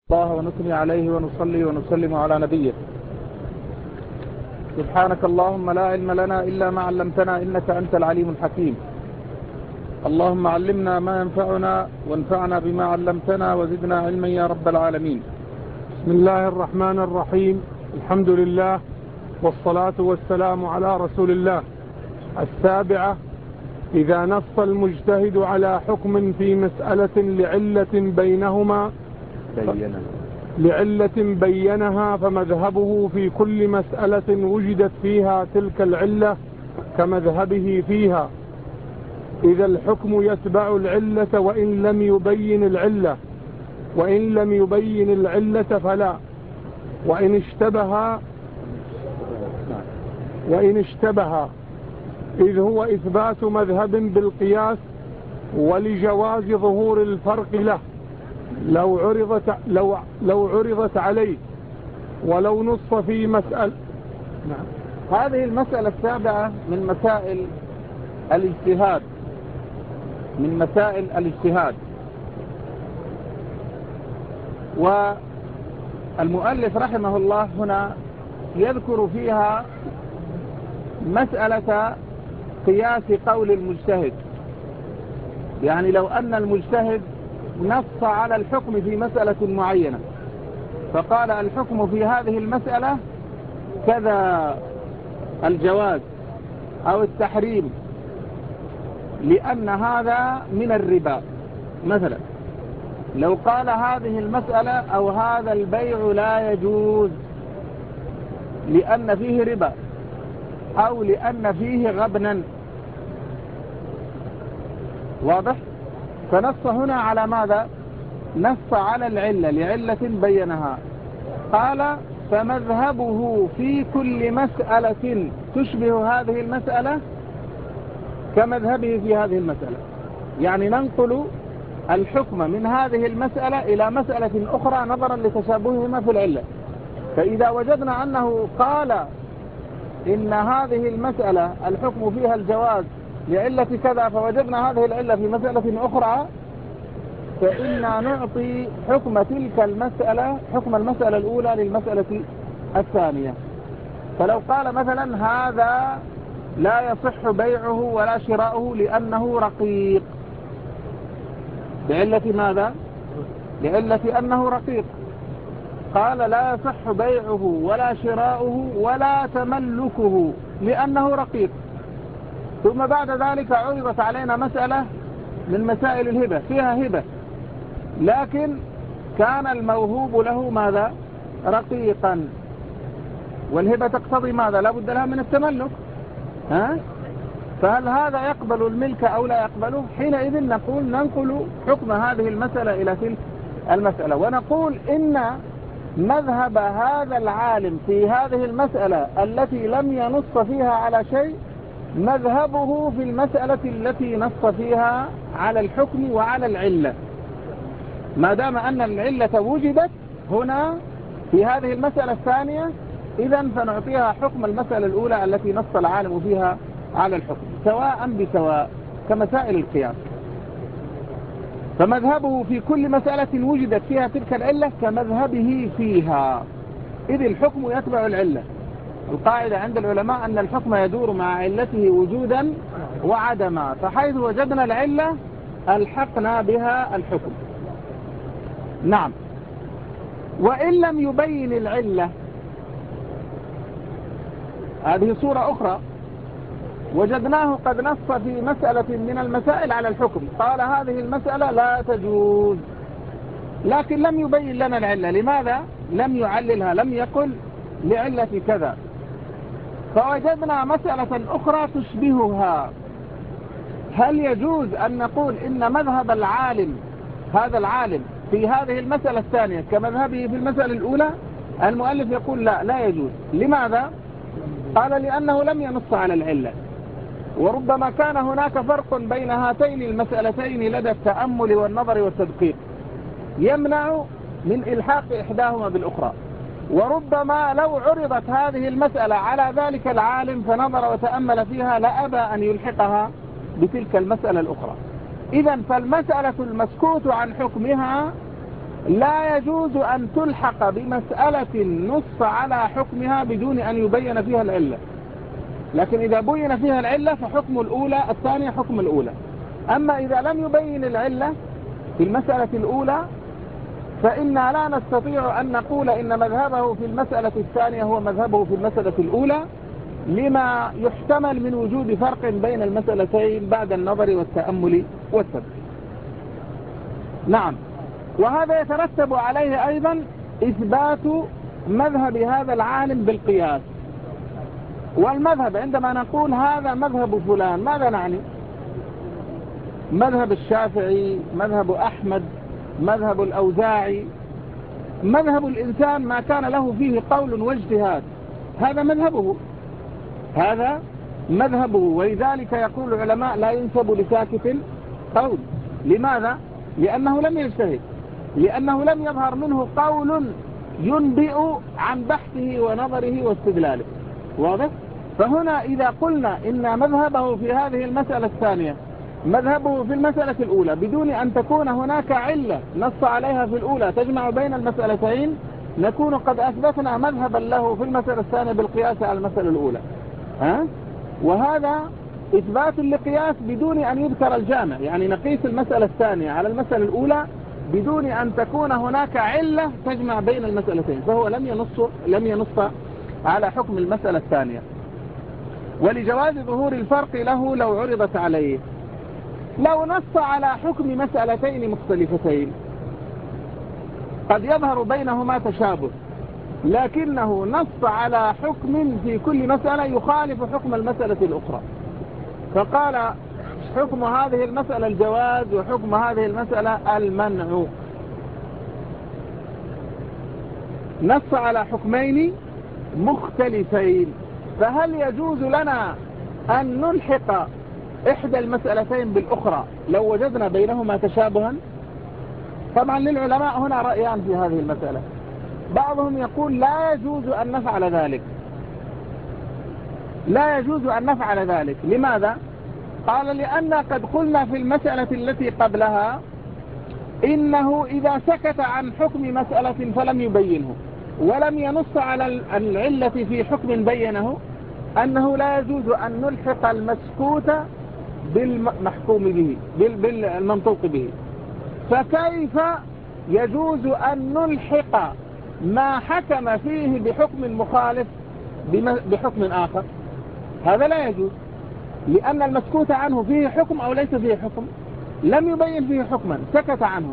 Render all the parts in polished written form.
الله ونثني عليه ونصلي ونسلم على نبيه. سبحانك اللهم لا علم لنا إلا ما علمتنا إنك أنت العليم الحكيم. اللهم علمنا ما ينفعنا وانفعنا بما علمتنا وزدنا علما يا رب العالمين. بسم الله الرحمن الرحيم. الحمد لله والصلاة والسلام على رسول الله. 7. إذا نص المجتهد على حكم في مسألة لعلة بينها فمذهبه في كل مسألة وجدت فيها تلك العلة كمذهبه فيها، إذا الحكم يتبع العلة وإن لم يبين العلة فلا، وإن اشتبه إذ هو إثبات مذهب بالقياس ولجواز ظهور الفرق له لو عرضت عليه ولو نص في مسألة. هذه المسألة 7 من مسائل الاجتهاد. والمؤلف رحمه الله هنا يذكر فيها مسألة قياس قول المجتهد، يعني لو أن المجتهد نص على الحكم في مسألة معينة فقال الحكم في هذه المسألة كذا، الجواز أو التحريم، لأن هذا من الربا. مثلا لو قال هذه المسألة أو هذا البيع لا يجوز لأن فيه ربا أو لأن فيه غبنا، واضح؟ فنص هنا على ماذا؟ نص على العلة لعلة بينها. قال فمذهبه في كل مسألة تشبه هذه المسألة كمذهبه في هذه المسألة، يعني ننقل الحكم من هذه المسألة إلى مسألة أخرى نظرا لتشابههما في العلة. فإذا وجدنا أنه قال إن هذه المسألة الحكم فيها الجواز لعلة كذا، فوجدنا هذه العلة في مسألة أخرى، فإنا نعطي حكم تلك المسألة حكم المسألة الأولى للمسألة الثانية. فلو قال مثلا هذا لا يصح بيعه ولا شراؤه لأنه رقيق، لعلة ماذا؟ لعلة أنه رقيق. قال لا يصح بيعه ولا شراؤه ولا تملكه لأنه رقيق. ثم بعد ذلك عرضت علينا مسألة من مسائل الهبة فيها هبة، لكن كان الموهوب له ماذا؟ رقيقا، والهبة تقتضي ماذا؟ لا بد لها من التملك. فهل هذا يقبل الملك أو لا يقبله؟ حينئذ ننقل حكم هذه المسألة إلى تلك المسألة، ونقول إن مذهب هذا العالم في هذه المسألة التي لم ينص فيها على شيء مذهبه في المسألة التي نص فيها على الحكم وعلى العلة، ما دام أن العلة وجدت هنا في هذه المسألة الثانية، إذن فنعطيها حكم المسألة الأولى التي نص العالم فيها على الحكم سواء بسواء كمسائل القياس. فمذهبه في كل مسألة وجدت فيها تلك العلة كمذهبه فيها، إذ الحكم يتبع العلة. القاعدة عند العلماء أن الحكم يدور مع علته وجودا وعدما، فحيث وجدنا العلة ألحقنا بها الحكم. نعم. وإن لم يبين العلة، هذه صورة أخرى، وجدناه قد نص في مسألة من المسائل على الحكم، قال هذه المسألة لا تجوز، لكن لم يبين لنا العلة. لماذا لم يعللها؟ لم يقل لعلة كذا. فوجدنا مسألة أخرى تشبهها، هل يجوز أن نقول إن مذهب العالم هذا العالم في هذه المسألة الثانية كمذهبه في المسألة الأولى؟ المؤلف يقول لا يجوز. لماذا؟ قال لأنه لم ينص على العلة، وربما كان هناك فرق بين هاتين المسألتين لدى التأمل والنظر والتدقيق يمنع من إلحاق إحداهما بالأخرى، وربما لو عرضت هذه المسألة على ذلك العالم فنظر وتأمل فيها لأبى أن يلحقها بتلك المسألة الأخرى. إذن فالمسألة المسكوت عن حكمها لا يجوز أن تلحق بمسألة نص على حكمها بدون أن يبين فيها العلة، لكن إذا بين فيها العلة فحكم الأولى الثانية حكم الأولى. أما إذا لم يبين العلة في المسألة الأولى فإنا لا نستطيع أن نقول إن مذهبه في المسألة الثانية هو مذهبه في المسألة الأولى، لما يحتمل من وجود فرق بين المسألتين بعد النظر والتأمل والتدبير. نعم، وهذا يترتب عليه أيضا إثبات مذهب هذا العالم بالقياس. والمذهب عندما نقول هذا مذهب فلان ماذا نعني؟ مذهب الشافعي، مذهب أحمد، مذهب الأوزاعي، مذهب الإنسان ما كان له فيه قول واجتهاد هذا مذهبه، هذا مذهبه. ولذلك يقول العلماء لا ينسب لساكت قول. لماذا؟ لأنه لم يجتهد، لأنه لم يظهر منه قول ينبئ عن بحثه ونظره واستدلاله. واضح؟ فهنا إذا قلنا إن مذهبه في هذه المسألة الثانية مذهبه في المسألة الأولى بدون أن تكون هناك علة نص عليها في الأولى تجمع بين المسألتين، نكون قد أثبتنا مذهبا له في المسألة الثانية بالقياس على المسألة الأولى. وهذا إثبات للقياس بدون أن يذكر الجامع، يعني نقيس المسألة الثانية على المسألة الأولى بدون أن تكون هناك علة تجمع بين المسألتين، فهو لم ينص على حكم المسألة الثانية. ولجواز ظهور الفرق له لو عرضت عليه، لو نص على حكم مسألتين مختلفتين قد يظهر بينهما تشابه، لكنه نص على حكم في كل مسألة يخالف حكم المسألة الأخرى، فقال حكم هذه المسألة الجواز وحكم هذه المسألة المنع. نص على حكمين مختلفين، فهل يجوز لنا أن نلحق إحدى المسألتين بالأخرى لو وجدنا بينهما تشابها؟ طبعا للعلماء هنا رأيان في هذه المسألة. بعضهم يقول لا يجوز أن نفعل ذلك، لا يجوز أن نفعل ذلك. لماذا؟ قال لأن قد قلنا في المسألة التي قبلها إنه إذا سكت عن حكم مسألة فلم يبينه ولم ينص على العلة في حكم بينه أنه لا يجوز أن نلحق المسكوت بالمحكوم به بالمنطوق به، فكيف يجوز أن نلحق ما حكم فيه بحكم مخالف بحكم آخر؟ هذا لا يجوز، لأن المسكوت عنه فيه حكم أو ليس فيه حكم، لم يبين فيه حكما سكت عنه،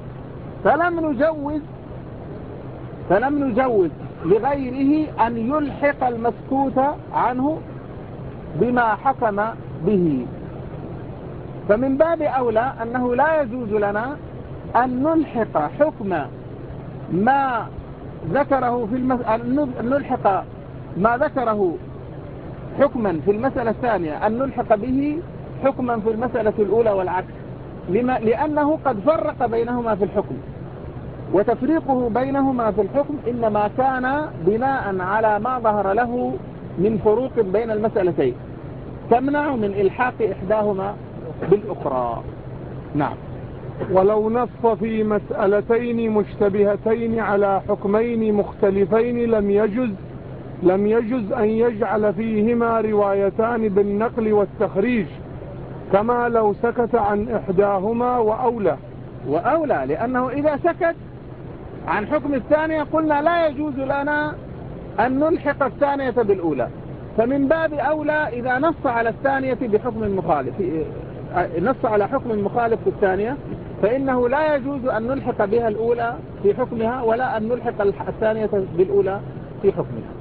فلم نجوز لغيره أن يلحق المسكوت عنه بما حكم به. فمن باب أولى أنه لا يجوز لنا أن نلحق حكم ما ذكره في أن نلحق ما ذكره حكما في المسألة الثانية أن نلحق به حكما في المسألة الأولى والعكس، لأنه قد فرق بينهما في الحكم، وتفريقه بينهما في الحكم إنما كان بناء على ما ظهر له من فروق بين المسألتين تمنع من إلحاق إحداهما بالأخرى. نعم. ولو نص في مسألتين مشتبهتين على حكمين مختلفين لم يجز أن يجعل فيهما روايتان بالنقل والتخريج، كما لو سكت عن إحداهما وأولى لأنه إذا سكت عن حكم الثانية قلنا لا يجوز لنا أن نلحق الثانية بالأولى، فمن باب أولى إذا نص على الثانية بحكم مخالف، نص على حكم مخالف في الثانية، فإنه لا يجوز أن نلحق بها الأولى في حكمها ولا أن نلحق الثانية بالأولى في حكمها.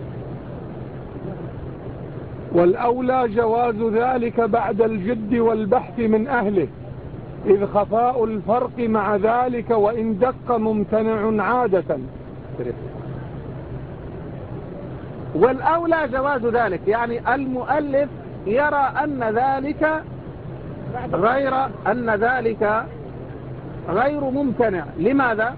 والأولى جواز ذلك بعد الجد والبحث من أهله، إذ خفاء الفرق مع ذلك وإن دق ممتنع عادة. والأولى جواز ذلك، يعني المؤلف يرى أن ذلك غير ممتنع. لماذا؟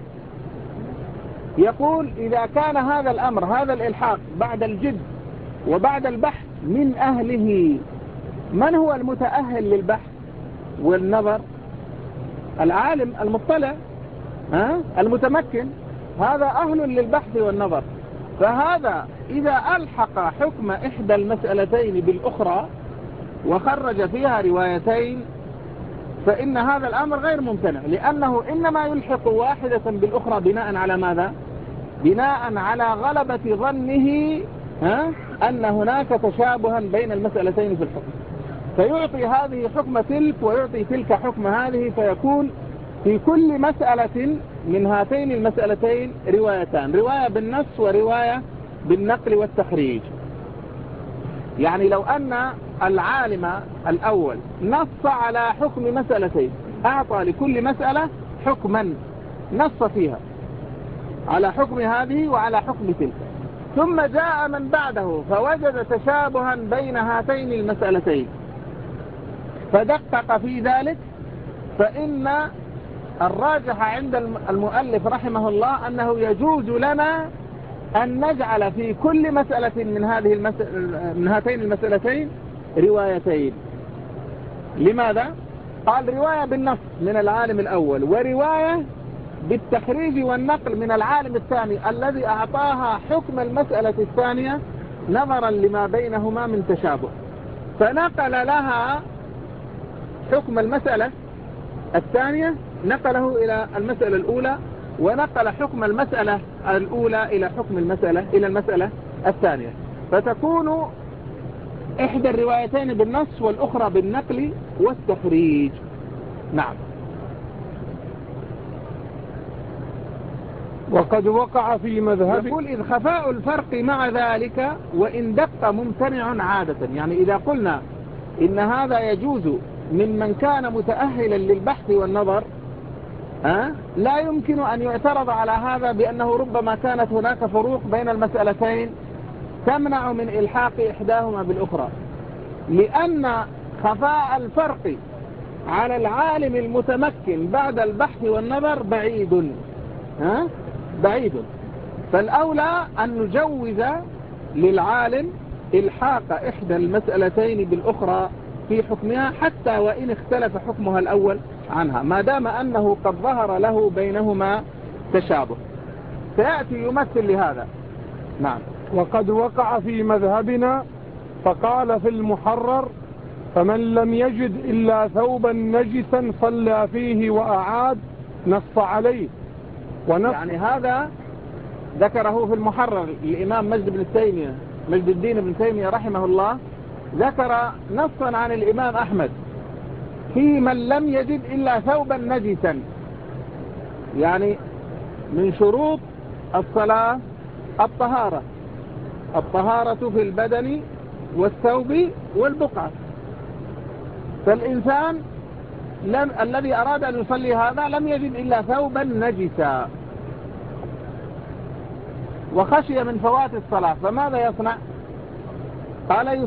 يقول إذا كان هذا الأمر هذا الإلحاق بعد الجد وبعد البحث من أهله، من هو المتأهل للبحث والنظر؟ العالم المطلع. المتمكن هذا أهل للبحث والنظر، فهذا إذا ألحق حكم إحدى المسألتين بالأخرى وخرج فيها روايتين فإن هذا الأمر غير ممتنع، لأنه إنما يلحق واحدة بالأخرى بناء على ماذا؟ بناء على غلبة ظنه أن هناك تشابها بين المسألتين في الحكم، فيعطي هذه حكم تلك ويعطي تلك حكم هذه، فيكون في كل مسألة من هاتين المسألتين روايتان، رواية بالنص ورواية بالنقل والتخريج. يعني لو أن العالم الأول نص على حكم مسألتين، أعطى لكل مسألة حكما نص فيها على حكم هذه وعلى حكم تلك، ثم جاء من بعده فوجد تشابها بين هاتين المسألتين فدقق في ذلك، فإن الراجح عند المؤلف رحمه الله أنه يجوز لنا أن نجعل في كل مسألة من هاتين المسألتين روايتين. لماذا؟ قال رواية بالنص من العالم الأول، ورواية بالتخريج والنقل من العالم الثاني الذي أعطاها حكم المسألة الثانية نظرا لما بينهما من تشابه، فنقل لها حكم المسألة الثانية، نقله إلى المسألة الأولى، ونقل حكم المسألة الأولى إلى المسألة الثانية، فتكون إحدى الروايتين بالنص والأخرى بالنقل والتخريج. نعم. وقد وقع في مذهب، يقول إذ خفاء الفرق مع ذلك وإن دق ممتنع عادة. يعني إذا قلنا إن هذا يجوز ممن كان متأهلا للبحث والنظر، لا يمكن أن يعترض على هذا بأنه ربما كانت هناك فروق بين المسألتين تمنع من إلحاق إحداهما بالأخرى، لأن خفاء الفرق على العالم المتمكن بعد البحث والنظر بعيد، فالأولى أن نجوز للعالم إلحاق إحدى المسألتين بالأخرى في حكمها حتى وإن اختلف حكمها الأول عنها، ما دام أنه قد ظهر له بينهما تشابه، سيأتي يمثل لهذا. نعم. وقد وقع في مذهبنا فقال في المحرر: فمن لم يجد إلا ثوبا نجسا صلى فيه وأعاد، نص عليه. يعني هذا ذكره في المحرر الإمام مجد الدين بن تيمية رحمه الله، ذكر نصا عن الإمام أحمد في من لم يجد إلا ثوبا نجسا. يعني من شروط الصلاة الطهارة في البدن والثوب والبقعة، فالإنسان الذي أراد أن يصلي هذا لم يجد إلا ثوبا نجسا وخشي من فوات الصلاة، فماذا يصنع؟ قال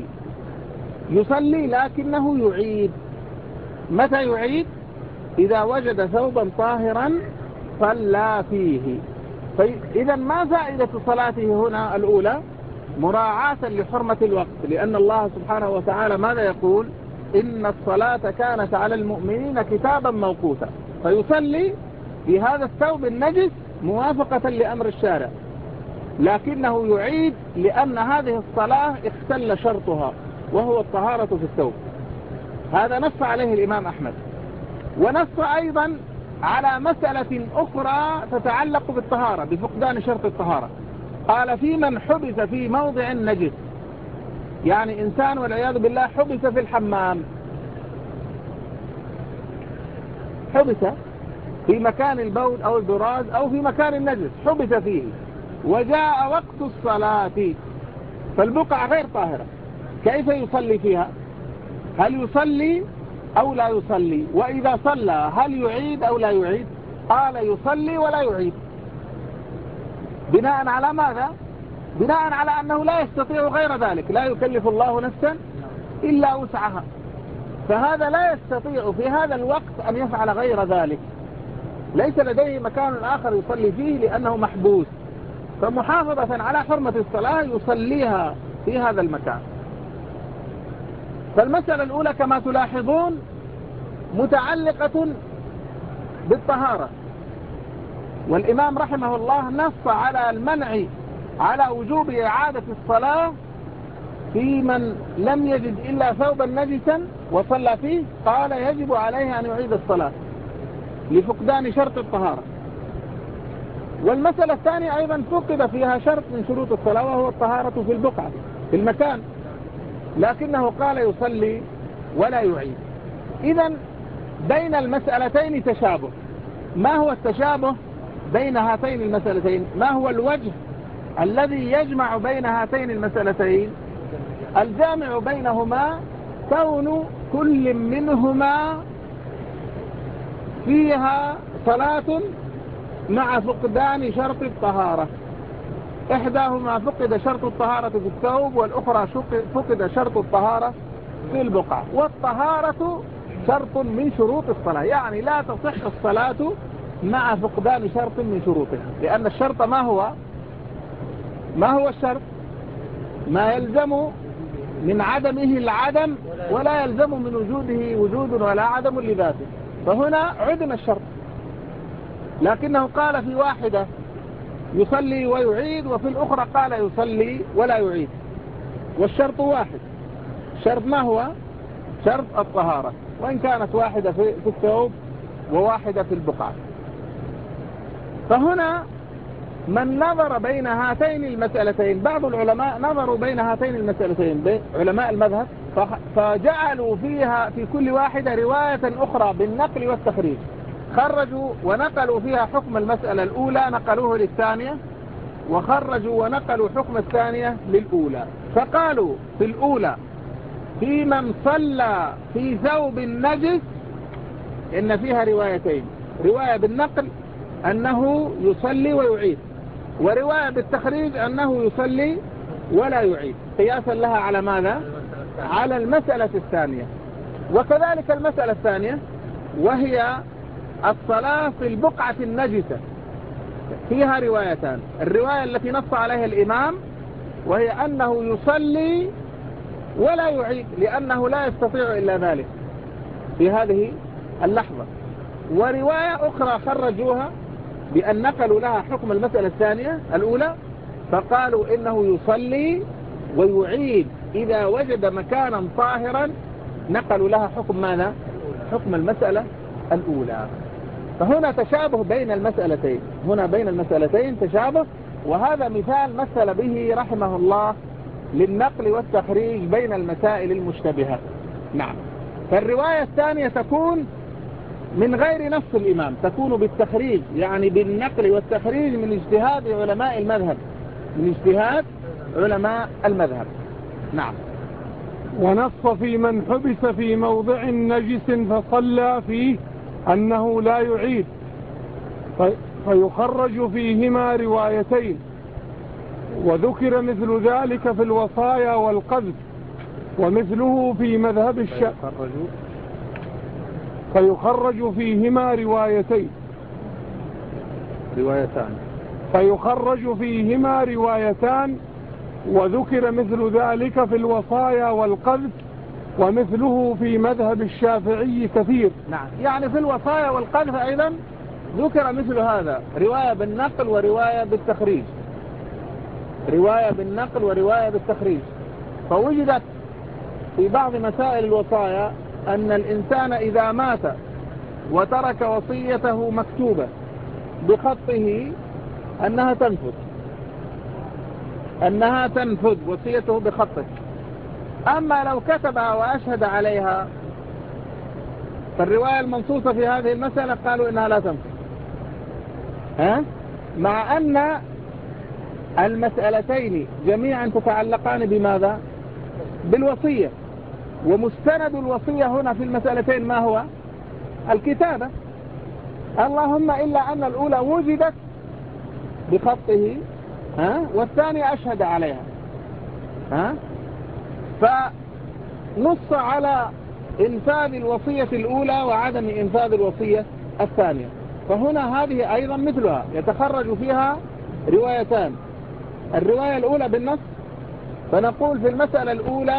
يصلي لكنه يعيد. متى يعيد؟ إذا وجد ثوبا طاهرا صلى فيه. إذا ما فائدة صلاته هنا الأولى؟ مراعاة لحرمة الوقت، لأن الله سبحانه وتعالى ماذا يقول؟ إن الصلاة كانت على المؤمنين كتابا موقوتا، فيصلي بهذا الثوب النجس موافقة لأمر الشارع، لكنه يعيد لأن هذه الصلاة اختل شرطها وهو الطهارة في الثوب. هذا نص عليه الإمام أحمد، ونص أيضا على مسألة أخرى تتعلق بالطهارة بفقدان شرط الطهارة. قال في من حبس في موضع نجس، يعني إنسان والعياذ بالله حبس في الحمام، حبس في مكان البول أو البراز أو في مكان النجس، حبس فيه وجاء وقت الصلاة فالبقعة غير طاهرة، كيف يصلي فيها؟ هل يصلي أو لا يصلي؟ وإذا صلى هل يعيد أو لا يعيد؟ قال يصلي ولا يعيد. بناء على ماذا؟ بناء على أنه لا يستطيع غير ذلك، لا يكلف الله نفسا إلا وسعها، فهذا لا يستطيع في هذا الوقت أن يفعل غير ذلك، ليس لديه مكان آخر يصلي فيه لأنه محبوس، فمحافظة على حرمة الصلاة يصليها في هذا المكان. فالمسألة الأولى كما تلاحظون متعلقة بالطهارة، والإمام رحمه الله نص على المنع على وجوب إعادة الصلاة في من لم يجد إلا ثوبا نجسا وصلى فيه، قال يجب عليه أن يعيد الصلاة لفقدان شرط الطهارة. والمسألة الثانية أيضا فقد فيها شرط من شروط الصلاة وهو الطهارة في البقعة في المكان، لكنه قال يصلي ولا يعيد. إذن بين المسألتين تشابه. ما هو التشابه بين هاتين المسألتين؟ ما هو الوجه الذي يجمع بين هاتين المسألتين؟ الجامع بينهما كون كل منهما فيها صلاة مع فقدان شرط الطهارة. إحداهما فقد شرط الطهارة في الثوب، والأخرى فقد شرط الطهارة في البقعة. والطهارة شرط من شروط الصلاة، يعني لا تصح الصلاة مع فقدان شرط من شروطها، لأن الشرط ما هو الشرط؟ ما يلزم من عدمه العدم ولا يلزم من وجوده وجود ولا عدم لذاته، فهنا عدم الشرط. لكنه قال في واحدة يصلي ويعيد، وفي الأخرى قال يصلي ولا يعيد، والشرط واحد. الشرط ما هو؟ شرط الطهارة، وإن كانت واحدة في الثوب وواحدة في البقعة. فهنا من نظر بين هاتين المسألتين، بعض العلماء نظروا بين هاتين المسألتين علماء المذهب، فجعلوا فيها في كل واحدة رواية أخرى بالنقل والتخريج، خرجوا ونقلوا فيها حكم المسألة الأولى نقلوه للثانية، وخرجوا ونقلوا حكم الثانية للأولى. فقالوا في الأولى في من صلى في ثوب نجس إن فيها روايتين، رواية بالنقل أنه يصلي ويعيد، ورواية بالتخريج أنه يصلي ولا يعيد، قياسا لها على ماذا؟ على المسألة الثانية. وكذلك المسألة الثانية وهي الصلاة في البقعة النجسة فيها روايتان، الرواية التي نص عليها الإمام وهي أنه يصلي ولا يعيد لأنه لا يستطيع إلا ذلك في هذه اللحظة، ورواية أخرى خرجوها بأن نقلوا لها حكم المسألة الثانية الأولى، فقالوا إنه يصلي ويعيد إذا وجد مكانا طاهرا، نقلوا لها حكم ماذا؟ حكم المسألة الأولى. فهنا تشابه بين المسألتين، هنا بين المسألتين تشابه، وهذا مثال مثل به رحمه الله للنقل والتخريج بين المسائل المشتبهة. نعم. فالرواية الثانية تكون من غير نص الإمام، تكون بالتخريج، يعني بالنقل والتخريج من اجتهاد علماء المذهب، من اجتهاد علماء المذهب. نعم. ونص في من حبس في موضع نجس فصلى فيه أنه لا يعيد، فيخرج فيهما روايتين، وذكر مثل ذلك في الوصايا والقذف، ومثله في مذهب الشافعي. فيخرج فيهما روايتان، وذكر مثل ذلك في الوصايا والقذف، ومثله في مذهب الشافعي كثير. نعم، يعني في الوصايا والقذف أيضا ذكر مثل هذا، رواية بالنقل ورواية بالتخريج، رواية بالنقل ورواية بالتخريج. فوجدت في بعض مسائل الوصايا أن الإنسان إذا مات وترك وصيته مكتوبة بخطه أنها تنفذ وصيته بخطه. أما لو كتبها وأشهد عليها، فالرواية المنصوصة في هذه المسألة قالوا إنها لا تنفذ، مع أن المسألتين جميعا تتعلقان بماذا؟ بالوصية، ومستند الوصية هنا في المسألتين ما هو؟ الكتابة، اللهم إلا أن الأولى وجدت بخطه والثانية أشهد عليها، فنص على إنفاذ الوصية الأولى وعدم إنفاذ الوصية الثانية. فهنا هذه أيضا مثلها يتخرج فيها روايتان، الرواية الأولى بالنص، فنقول في المسألة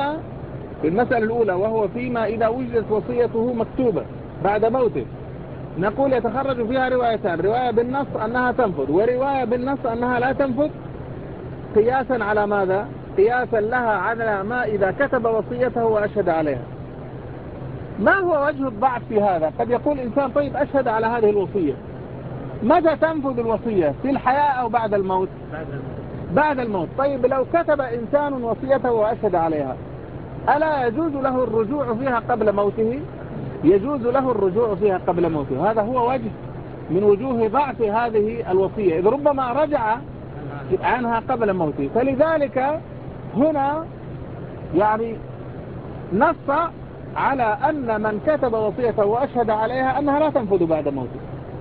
الأولى وهو فيما إذا وجدت وصيته مكتوبة بعد موته، نقول يتخرج فيها روايتان، رواية بالنص أنها تنفذ ورواية بالنص أنها لا تنفذ، قياسا على ماذا؟ قياسا لها على ما إذا كتب وصيته وأشهد عليها. ما هو وجه الضعف في هذا؟ قد يقول إنسان طيب أشهد على هذه الوصية، متى تنفذ الوصية؟ في الحياة أو بعد الموت؟ بعد الموت. طيب لو كتب إنسان وصيته وأشهد عليها، ألا يجوز له الرجوع فيها قبل موته؟ يجوز له الرجوع فيها قبل موته. هذا هو وجه من وجوه ضعف هذه الوصية، إذ ربما رجع عنها قبل موته. فلذلك هنا يعني نص على أن من كتب وصيته وأشهد عليها أنها لا تنفذ بعد موته.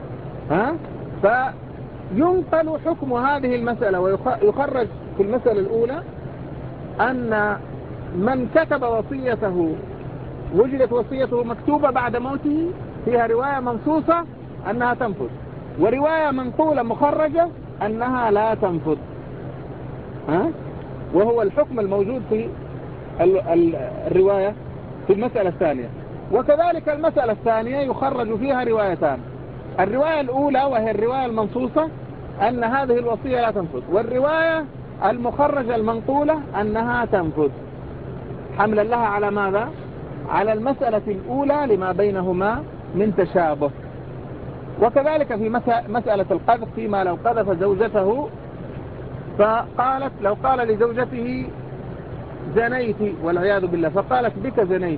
فينقل حكم هذه المسألة ويخرج في المسألة الأولى أن من كتب وصيته وجدت وصيته مكتوبة بعد موته، فيها رواية منصوصة أنها تنفذ، ورواية منقولة مخرجة أنها لا تنفذ. وهو الحكم الموجود في الرواية في المسألة الثانية. وكذلك المسألة الثانية يخرج فيها روايتان، الرواية الأولى وهي الرواية المنصوصة أن هذه الوصية لا تنفذ، والرواية المخرجة المنقولة أنها تنفذ، حملا لها على ماذا؟ على المسألة الأولى لما بينهما من تشابه. وكذلك في مسألة القذف، فيما لو قذف زوجته فقالت، لو قال لزوجته زنيت والعياذ بالله، فقالت بك زنيت،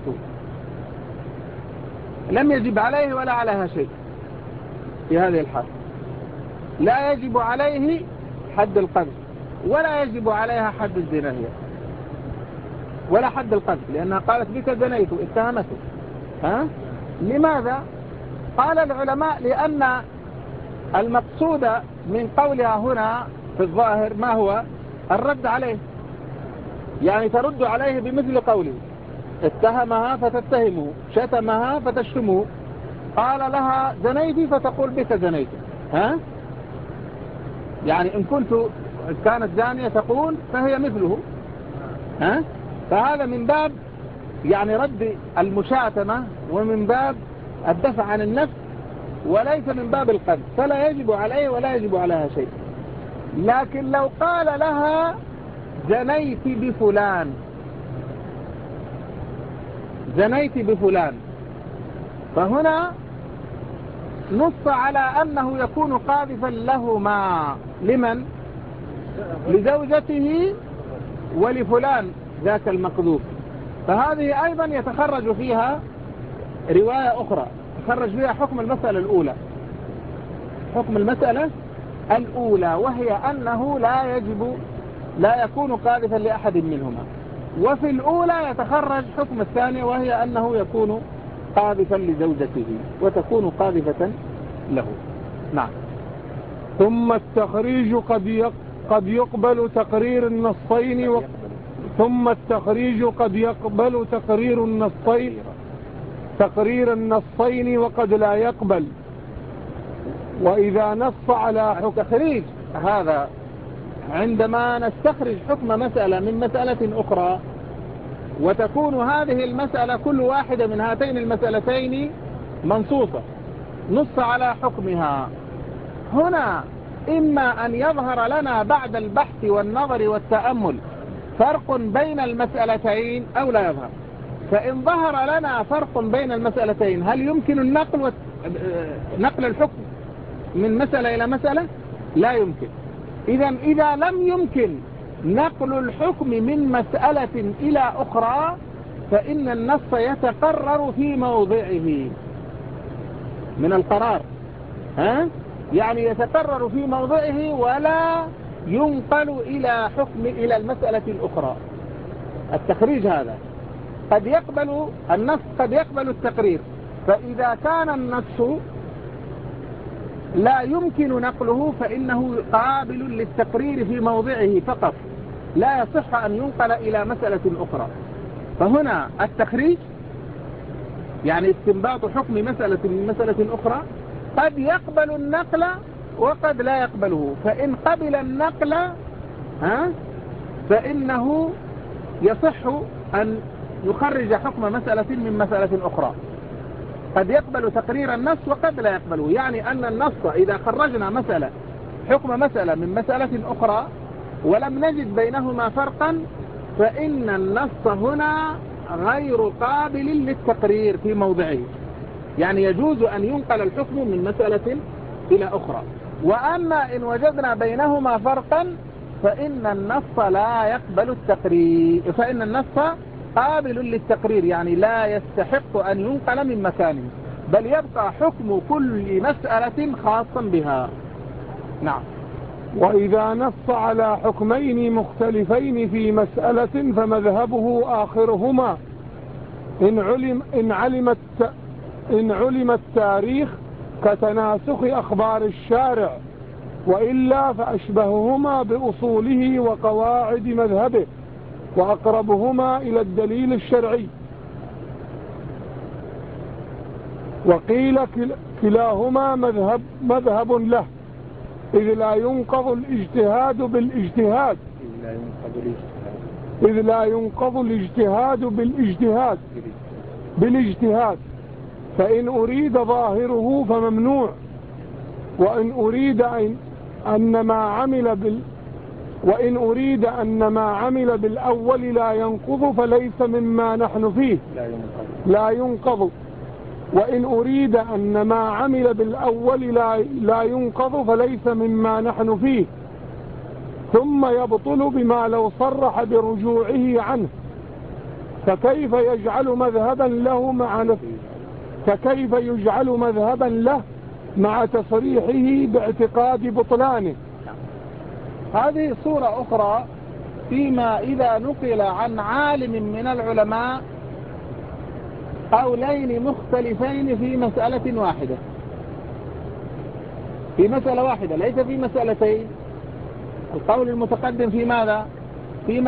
لم يجب عليه ولا عليها شيء في هذه الحال. لا يجب عليه حد القذف ولا يجب عليها حد الزنا هي، ولا حد القذف، لأنها قالت بك زنيت، اتهمته. لماذا؟ قال العلماء لأن المقصود من قولها هنا في الظاهر ما هو؟ الرد عليه، يعني ترد عليه بمثل قوله، اتهمها فتتهمه، شتمها فتشتمه، قال لها زنيتي فتقول بك زنيت. يعني إن كانت زانية تقول فهي مثله. فهذا من باب يعني رد المشاتمة ومن باب الدفع عن النفس، وليس من باب القذف، فلا يجب عليه ولا يجب عليها شيء. لكن لو قال لها زنيت بفلان، زنيت بفلان، فهنا نص على أنه يكون قاذفا لهما. لمن؟ لزوجته ولفلان ذاك المقذوف. فهذه أيضا يتخرج فيها رواية أخرى، يتخرج فيها حكم المسألة الأولى، حكم المسألة الأولى، وهي أنه لا يكون قاذفا لأحد منهما. وفي الأولى يتخرج حكم الثانية، وهي أنه يكون قاذفا لزوجته وتكون قاذفة له. نعم. ثم التخريج قد يقبل تقرير النصين ثم التخريج قد يقبل تقرير النصين وقد لا يقبل. وإذا نص على التخريج هذا عندما نستخرج حكم مسألة من مسألة أخرى، وتكون هذه المسألة كل واحدة من هاتين المسألتين منصوصة، نص على حكمها. هنا إما أن يظهر لنا بعد البحث والنظر والتأمل فرق بين المسألتين أو لا يظهر. فإن ظهر لنا فرق بين المسألتين، هل يمكن نقل الحكم من مسألة إلى مسألة؟ لا يمكن. إذا لم يمكن نقل الحكم من مسألة إلى أخرى، فإن النص يتقرر في موضعه من القرار، يعني يتقرر في موضعه ولا ينقل إلى المسألة الأخرى. التخريج هذا قد يقبل النص، قد يقبل التقرير. فإذا كان النص لا يمكن نقله فإنه قابل للتقرير في موضعه فقط، لا يصح أن ينقل إلى مسألة أخرى. فهنا التخريج يعني استنباط حكم مسألة من مسألة أخرى قد يقبل النقل وقد لا يقبله. فإن قبل النقل فإنه يصح أن يخرج حكم مسألة من مسألة أخرى. قد يقبل تقرير النص وقد لا يقبله. يعني أن النص إذا خرجنا مسألة حكم مسألة من مسألة أخرى ولم نجد بينهما فرقا فإن النص هنا غير قابل للتقرير في موضعه. يعني يجوز أن ينقل الحكم من مسألة إلى أخرى. وأما إن وجدنا بينهما فرقا فإن النص لا يقبل التقرير، فإن النص قابل للتقرير، يعني لا يستحق أن ينقل من مكانه، بل يبقى حكم كل مسألة خاصا بها. نعم. وإذا نص على حكمين مختلفين في مسألة فمذهبه آخرهما إن علم التاريخ كتناسخ أخبار الشارع، وإلا فأشبههما بأصوله وقواعد مذهبه وأقربهما إلى الدليل الشرعي. وقيل كلاهما مذهب له، إذ لا ينقض الاجتهاد بالاجتهاد، فإن أريد ظاهره فممنوع، وإن أريد أن ما عمل بالأول لا ينقض فليس مما نحن فيه. لا ينقض. وإن أريد أن ما عمل بالأول لا ينقض فليس مما نحن فيه، ثم يبطل بما لو صرح برجوعه عنه. فكيف يجعل مذهبا له مع تصريحه باعتقاد بطلانه؟ هذه صورة أخرى فيما إذا نقل عن عالم من العلماء قولين مختلفين في مسألة واحدة، في مسألة واحدة ليس في مسألتين. القول المتقدم في ماذا؟ في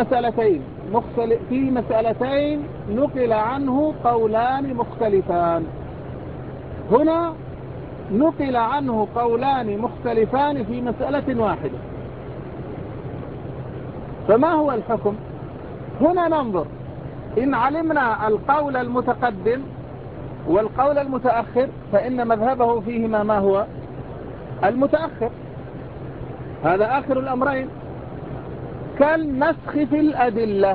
مسألتين نقل عنه قولان مختلفان. هنا نقل عنه قولان مختلفان في مسألة واحدة، فما هو الحكم؟ هنا ننظر إن علمنا القول المتقدم والقول المتأخر فإن مذهبه فيهما ما هو؟ المتأخر، هذا آخر الأمرين، كالنسخ في الأدلة.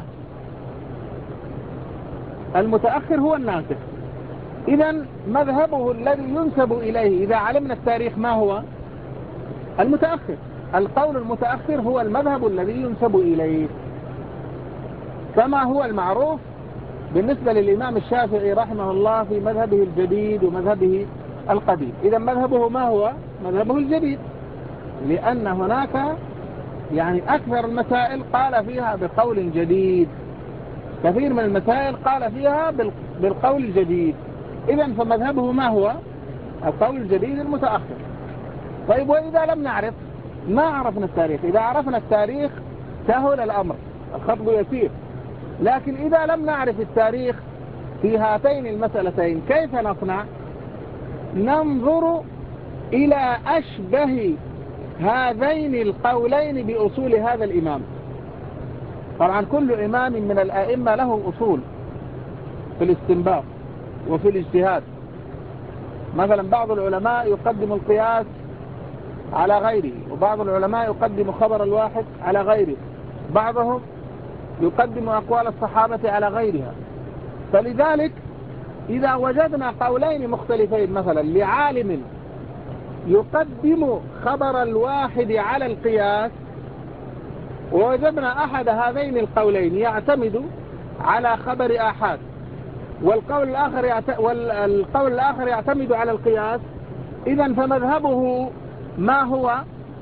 المتأخر هو الناسخ، إذن مذهبه الذي ينسب إليه إذا علمنا التاريخ ما هو؟ المتأخر. القول المتأخر هو المذهب الذي ينسب إليه، كما هو المعروف بالنسبة للإمام الشافعي رحمه الله في مذهبه الجديد ومذهبه القديم. إذا مذهبه ما هو؟ مذهبه الجديد، لأن هناك يعني أكثر المسائل قال فيها بقول جديد، كثير من المسائل قال فيها بالقول الجديد. إذا فمذهبه ما هو؟ القول الجديد المتأخر. طيب وإذا لم نعرف، ما عرفنا التاريخ، إذا عرفنا التاريخ سهل الأمر، الخطب يسير. لكن إذا لم نعرف التاريخ في هاتين المسألتين كيف نصنع؟ ننظر إلى أشبه هذين القولين بأصول هذا الإمام. طبعا كل إمام من الأئمة له أصول في الاستنباط وفي الاجتهاد. مثلا بعض العلماء يقدم القياس على غيره، وبعض العلماء يقدم خبر الواحد على غيره، بعضهم يقدم أقوال الصحابة على غيرها. فلذلك إذا وجدنا قولين مختلفين، مثلا لعالم يقدم خبر الواحد على القياس، ووجدنا أحد هذين القولين يعتمد على خبر آحاد، والقول الآخر يعتمد على القياس، إذن فمذهبه ما هو؟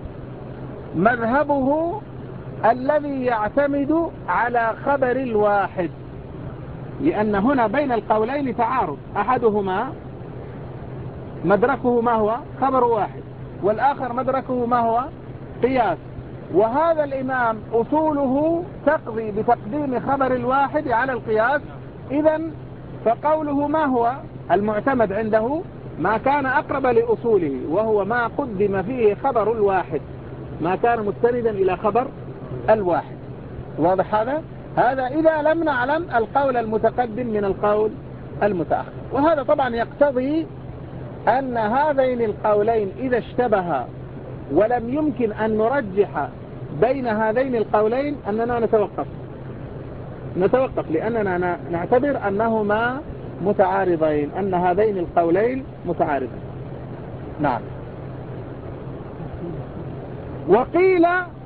مذهبه الذي يعتمد على خبر الواحد، لأن هنا بين القولين تعارض، أحدهما مدركه ما هو؟ خبر واحد، والآخر مدركه ما هو؟ قياس. وهذا الإمام أصوله تقضي بتقديم خبر الواحد على القياس، إذن فقوله ما هو؟ المعتمد عنده ما كان أقرب لأصوله، وهو ما قدم فيه خبر الواحد، ما كان مستندا إلى خبر الواحد. واضح هذا؟ إذا لم نعلم القول المتقدم من القول المتأخر. وهذا طبعا يقتضي أن هذين القولين إذا اشتبها ولم يمكن أن نرجح بين هذين القولين أننا نتوقف لأننا نعتبر أنهما متعارضين، أن هذين القولين متعارضين. نعم. وقيل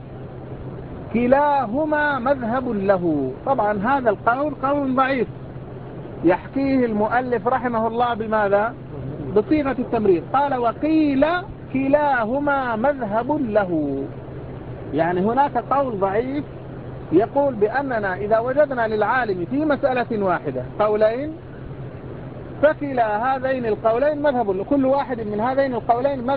كلاهما مذهب له. طبعا هذا القول قول ضعيف يحكيه المؤلف رحمه الله بماذا؟ بصيغة التمريض. قال وقيل كلاهما مذهب له، يعني هناك قول ضعيف يقول بأننا إذا وجدنا للعالم في مسألة واحدة قولين فكلا هذين القولين مذهب له، كل واحد من هذين القولين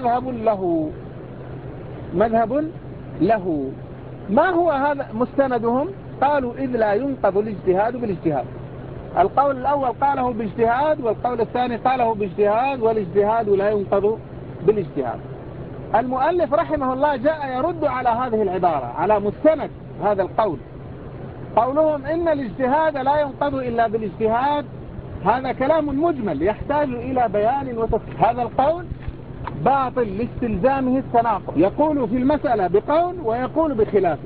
مذهب له. ما هو هذا مستندهم؟ قالوا إذ لا ينقض الاجتهاد بالاجتهاد. القول الأول قاله باجتهاد، والقول الثاني قاله باجتهاد، والاجتهاد لا ينقض بالاجتهاد. المؤلف رحمه الله جاء يرد على هذه العبارة، على مستند هذا القول. قولهم إن الاجتهاد لا ينقض إلا بالاجتهاد هذا كلام مجمل يحتاج إلى بيان وتفصيل. هذا القول باطل لاستلزامه التناقض، يقول في المسألة بقول ويقول بخلافه،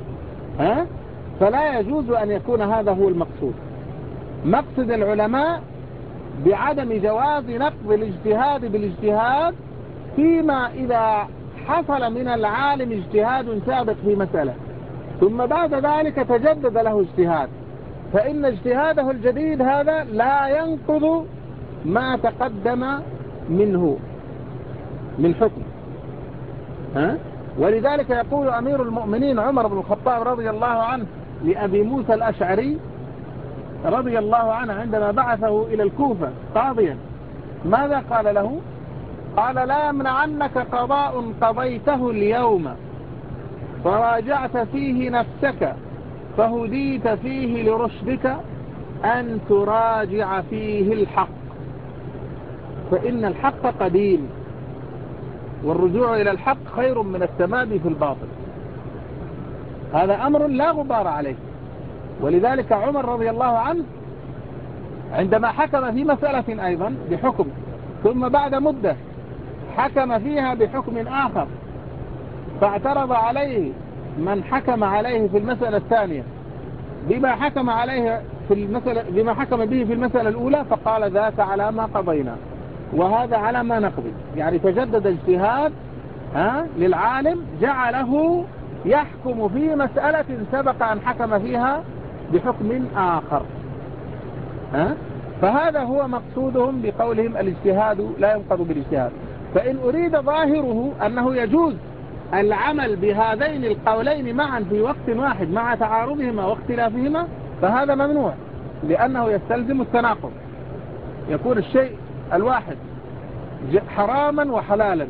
فلا يجوز أن يكون هذا هو المقصود. مقصد العلماء بعدم جواز نقض الاجتهاد بالاجتهاد فيما إذا حصل من العالم اجتهاد سابق في مسألة ثم بعد ذلك تجدد له اجتهاد، فإن اجتهاده الجديد هذا لا ينقض ما تقدم منه من حكم. ولذلك يقول أمير المؤمنين عمر بن الخطاب رضي الله عنه لأبي موسى الأشعري رضي الله عنه عندما بعثه إلى الكوفة قاضيا، ماذا قال له؟ قال لا يمنعنك قضاء قضيته اليوم فراجعت فيه نفسك فهديت فيه لرشدك أن تراجع فيه الحق، فإن الحق قديم والرجوع إلى الحق خير من التمادي في الباطل. هذا أمر لا غبار عليه. ولذلك عمر رضي الله عنه عندما حكم في مسألة أيضا بحكم ثم بعد مدة حكم فيها بحكم آخر فاعترض عليه من حكم عليه في المسألة الثانية بما حكم به في المسألة الأولى، فقال ذاك على ما قضينا وهذا على ما نقضي. يعني تجدد اجتهاد للعالم جعله يحكم في مسألة سبق أن حكم فيها بحكم آخر. فهذا هو مقصودهم بقولهم الاجتهاد لا ينقض بالاجتهاد. فإن أريد ظاهره أنه يجوز العمل بهذين القولين معا في وقت واحد مع تعارضهما واختلافهما فهذا ممنوع، لأنه يستلزم التناقض. يكون الشيء الواحد حراما وحلالا،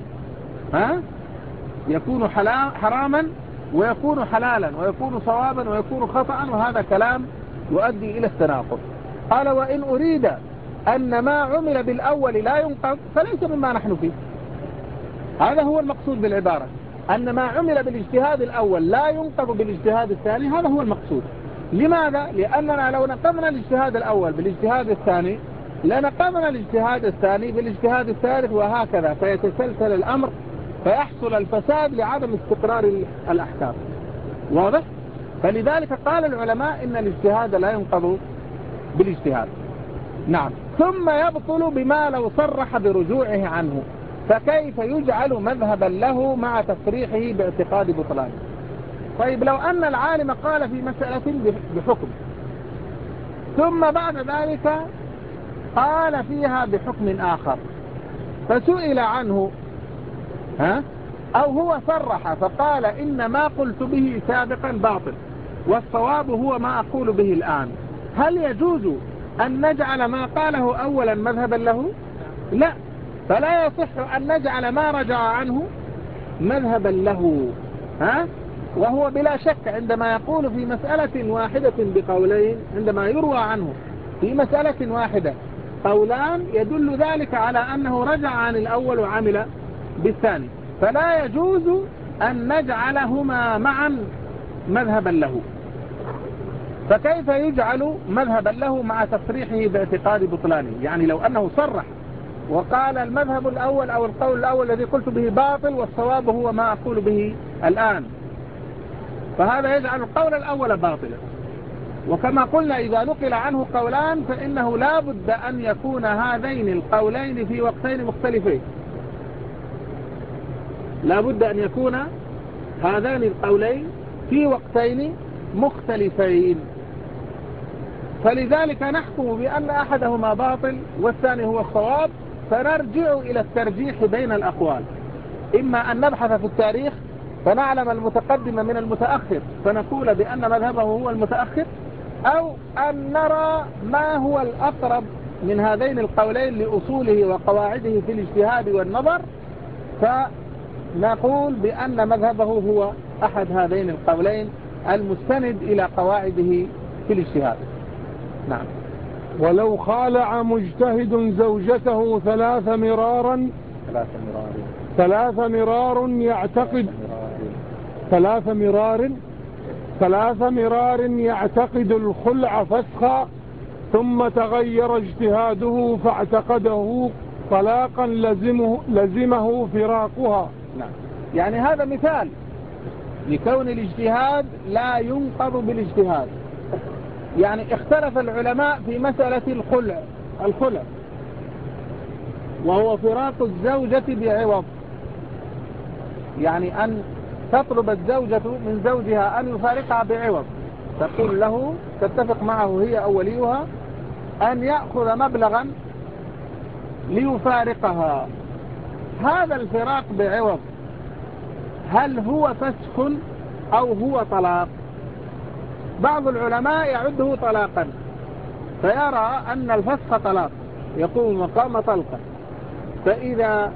يكون حراما ويكون حلالا، ويكون صوابا ويكون خطأ، وهذا كلام يؤدي إلى التناقض. قال وإن أريد أن ما عمل بالأول لا ينقض فليس مما نحن فيه. هذا هو المقصود بالعبارة، أن ما عمل بالاجتهاد الأول لا ينقض بالاجتهاد الثاني، هذا هو المقصود. لماذا؟ لأننا لو نقضنا الاجتهاد الأول بالاجتهاد الثاني لنقضنا الاجتهاد الثاني بالاجتهاد الثالث وهكذا، فيتسلسل الأمر فيحصل الفساد لعدم استقرار الأحكام. واضح؟ فلذلك قال العلماء إن الاجتهاد لا ينقض بالاجتهاد. نعم. ثم يبطل بما لو صرح برجوعه عنه، فكيف يجعل مذهبا له مع تصريحه باعتقاد بطلانه؟ طيب لو أن العالم قال في مسألة بحكم ثم بعد ذلك قال فيها بحكم آخر فسئل عنه أو هو صرح فقال إن ما قلت به سابقا باطل والصواب هو ما أقول به الآن، هل يجوز أن نجعل ما قاله أولا مذهبا له؟ لا، فلا يصح أن نجعل ما رجع عنه مذهبا له. وهو بلا شك عندما يقول في مسألة واحدة بقولين، عندما يروى عنه في مسألة واحدة قولان يدل ذلك على أنه رجع عن الأول وعمل بالثاني، فلا يجوز أن نجعلهما معا مذهبا له. فكيف يجعل مذهبا له مع تصريحه باعتقاد بطلانه؟ يعني لو أنه صرح وقال المذهب الأول أو القول الأول الذي قلت به باطل والصواب هو ما أقول به الآن، فهذا يجعل القول الأول باطلا. وكما قلنا إذا نقل عنه قولان فإنه لا بد أن يكون هذين القولين في وقتين مختلفين، لا بد أن يكون هذان القولين في وقتين مختلفين، فلذلك نحكم بأن أحدهما باطل والثاني هو الصواب، فنرجع إلى الترجيح بين الأقوال. إما أن نبحث في التاريخ فنعلم المتقدم من المتأخر فنقول بأن مذهبه هو المتأخر، أو أن نرى ما هو الأقرب من هذين القولين لأصوله وقواعده في الاجتهاد والنظر، فنقول بأن مذهبه هو أحد هذين القولين المستند إلى قواعده في الاجتهاد. نعم. ولو خالع مجتهد زوجته ثلاث مرار يعتقد الخلع فسخا، ثم تغير اجتهاده فاعتقده طلاقا لزمه فراقها. نعم. يعني هذا مثال لكون الاجتهاد لا ينقض بالاجتهاد. يعني اختلف العلماء في مسألة الخلع وهو فراق الزوجة بعوض، يعني أن تطلب الزوجة من زوجها أن يفارقها بعوض، تقول له تتفق معه هي أو وليها أن يأخذ مبلغا ليفارقها. هذا الفراق بعوض هل هو فسخ أو هو طلاق؟ بعض العلماء يعده طلاقا فيرى أن الفسخ طلاق يقوم مقام طلقة، فإذا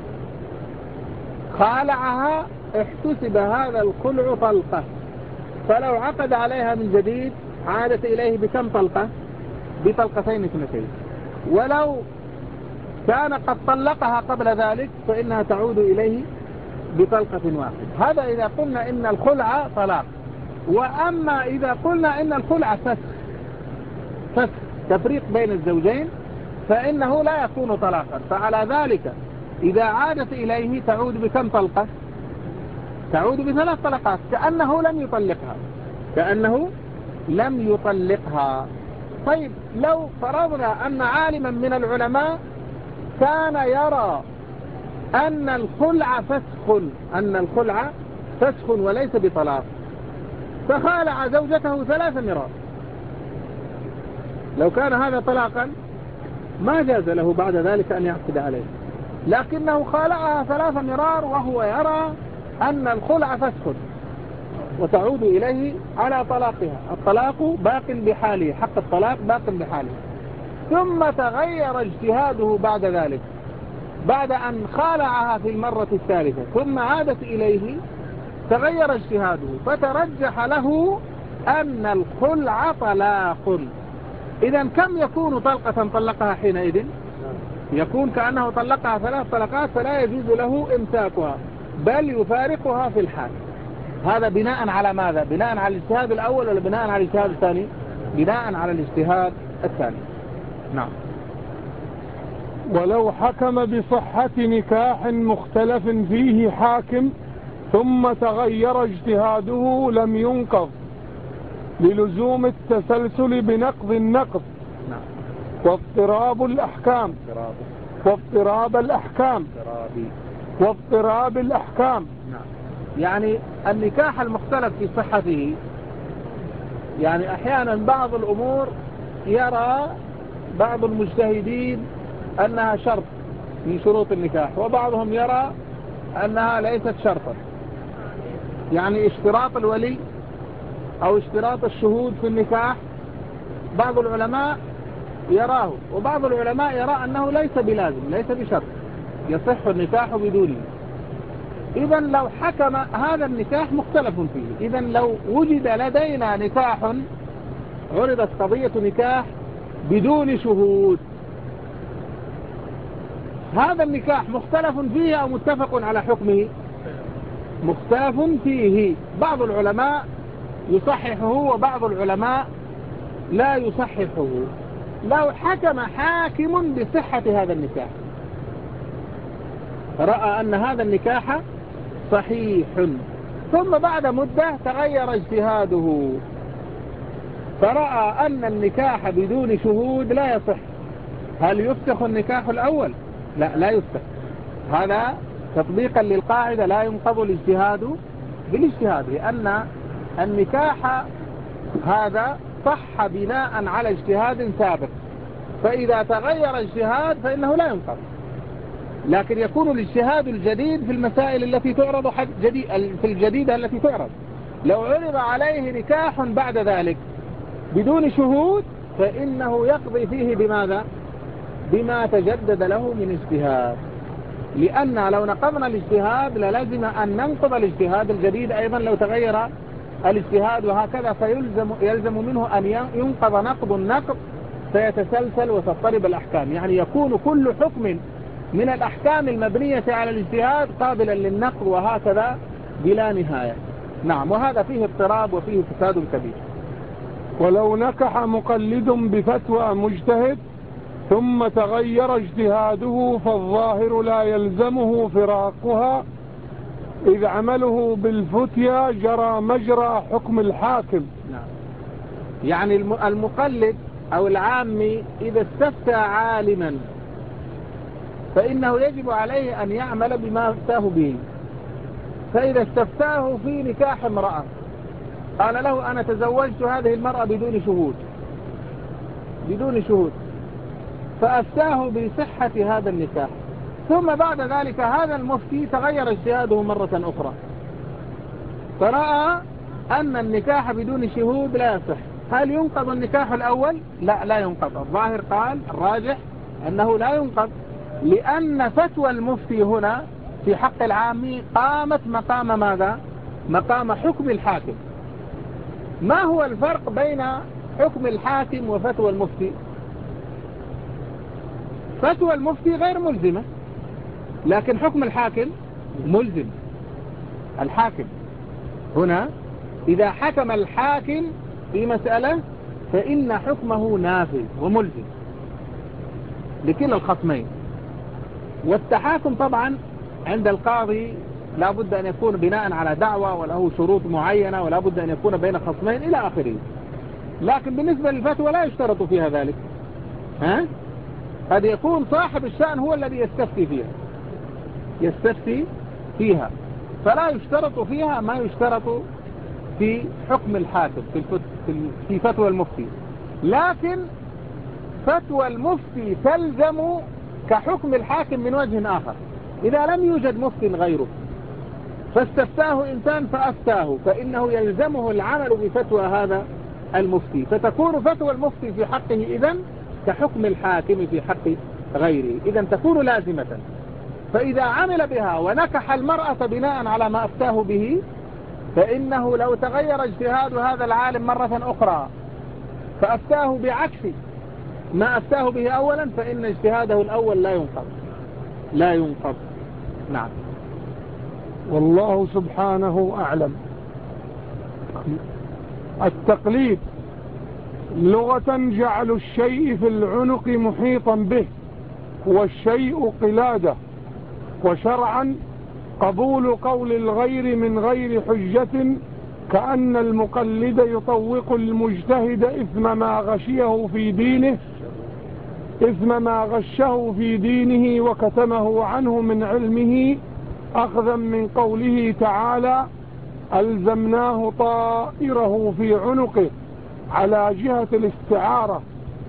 خالعها احتسب هذا الخلع طلقة، فلو عقد عليها من جديد عادت إليه بكم طلقة؟ بطلقتين اثنتين. ولو كان قد طلقها قبل ذلك فإنها تعود إليه بطلقة واحدة. هذا إذا قلنا إن الخلع طلاق. وأما إذا قلنا إن الخلع فسخ تفريق بين الزوجين فإنه لا يكون طلاقا، فعلى ذلك إذا عادت إليه تعود بكم طلقة؟ تعود بثلاث طلقات، كأنه لم يطلقها. طيب لو فرضنا أن عالما من العلماء كان يرى أن الخلع فسخ وليس بطلاق، فخالع زوجته 3 مرات، لو كان هذا طلاقا ما جاز له بعد ذلك أن يعقد عليه، لكنه خالعها 3 مرار وهو يرى أن الخلع فسخ وتعود إليه على طلاقها، الطلاق باق بحاله، حق الطلاق باق بحاله. ثم تغير اجتهاده بعد ذلك، بعد أن خالعها في المرة الثالثة ثم عادت إليه تغير اجتهاده فترجح له أن الخلع طلاق. إذن كم يكون طلقة طلقها حينئذ؟ يكون كأنه طلقها 3 طلقات، فلا يجوز له إمساكها بل يفارقها في الحال. هذا بناء على ماذا؟ بناء على الاجتهاد الأول ولا بناء على الاجتهاد الثاني؟ بناء على الاجتهاد الثاني. نعم. ولو حكم بصحة نكاح مختلف فيه حاكم ثم تغير اجتهاده لم ينقض للزوم التسلسل بنقض النقض واضطراب الأحكام. يعني النكاح المختلف في صحته، يعني أحيانا بعض الأمور يرى بعض المجتهدين أنها شرط من شروط النكاح، وبعضهم يرى أنها ليست شرطا، يعني اشتراط الولي أو اشتراط الشهود في النكاح بعض العلماء يراه، وبعض العلماء يرى أنه ليس بلازم، ليس بشرط، يصح النكاح بدونه. إذن لو حكم هذا النكاح مختلف فيه، إذن لو وجد لدينا نكاح، عرضت قضية نكاح بدون شهود، هذا النكاح مختلف فيه أو متفق على حكمه؟ مختلف فيه، بعض العلماء يصححه وبعض العلماء لا يصححه لو حكم حاكم بصحة هذا النكاح، رأى أن هذا النكاح صحيح، ثم بعد مدة تغير اجتهاده فرأى أن النكاح بدون شهود لا يصح، هل يفسخ النكاح الأول؟ لا، لا يفسخ. هذا تطبيقا للقاعدة لا ينقض الاجتهاد بالاجتهاد، لأن النكاح هذا صح بناء على اجتهاد سابق، فإذا تغير اجتهاد فإنه لا ينقض، لكن يكون الاجتهاد الجديد في المسائل التي تعرض في الجديدة التي تعرض. لو عرض عليه نكاح بعد ذلك بدون شهود فإنه يقضي فيه بماذا؟ بما تجدد له من اجتهاد، لأن لو نقضنا الاجتهاد للازم أن ننقض الاجتهاد الجديد أيضا لو تغير الاجتهاد، وهكذا يلزم منه أن ينقض نقض النقض فيتسلسل وتضطرب الأحكام، يعني يكون كل حكم من الأحكام المبنية على الاجتهاد قابلا للنقض وهكذا بلا نهاية. نعم، وهذا فيه اضطراب وفيه فساد كبير. ولو نكح مقلد بفتوى مجتهد ثم تغير اجتهاده فالظاهر لا يلزمه فراقها، إذ عمله بالفتيا جرى مجرى حكم الحاكم. نعم. يعني المقلد أو العامي إذا استفتى عالما فإنه يجب عليه أن يعمل بما افتاه به، فإذا استفتاه في نكاح امرأة قال له أنا تزوجت هذه المرأة بدون شهود فأفتاه بصحة هذا النكاح، ثم بعد ذلك هذا المفتي تغير اجتهاده مرة أخرى فرأى أن النكاح بدون شهود لا يصح، هل ينقض النكاح الأول؟ لا، لا ينقض. الظاهر قال الراجح أنه لا ينقض، لأن فتوى المفتي هنا في حق العامي قامت مقام ماذا؟ مقام حكم الحاكم. ما هو الفرق بين حكم الحاكم وفتوى المفتي؟ فتوى المفتي غير ملزمة، لكن حكم الحاكم ملزم. الحاكم هنا إذا حكم الحاكم في مسألة فإن حكمه نافذ وملزم لكلا الخصمين. والتحاكم طبعا عند القاضي لا بد أن يكون بناء على دعوة وله شروط معينة ولا بد أن يكون بين خصمين إلى آخره، لكن بالنسبة للفتوى لا يشترط فيها ذلك. قد يكون صاحب الشأن هو الذي يستفتي فيها فلا يشترط فيها ما يشترط في حكم الحاكم في فتوى المفتي، لكن فتوى المفتي تلزم كحكم الحاكم من وجه آخر. إذا لم يوجد مفتي غيره فاستفتاه إنسان فأفتاه فإنه يلزمه العمل بفتوى هذا المفتي، فتكون فتوى المفتي في حقه إذن كحكم الحاكم في حق غيره، إذن تكون لازمة. فإذا عمل بها ونكح المرأة بناء على ما أفتاه به فإنه لو تغير اجتهاد هذا العالم مرة أخرى فأفتاه بعكس ما أفتاه به أولا فإن اجتهاده الأول لا ينقض. نعم، والله سبحانه أعلم. التقليد لغة جعل الشيء في العنق محيطا به والشيء قلادة، وشرعا قبول قول الغير من غير حجة، كأن المقلد يطوق المجتهد إثم ما غشه في دينه وكتمه عنه من علمه، أخذا من قوله تعالى ألزمناه طائره في عنقه على جهة الاستعارة.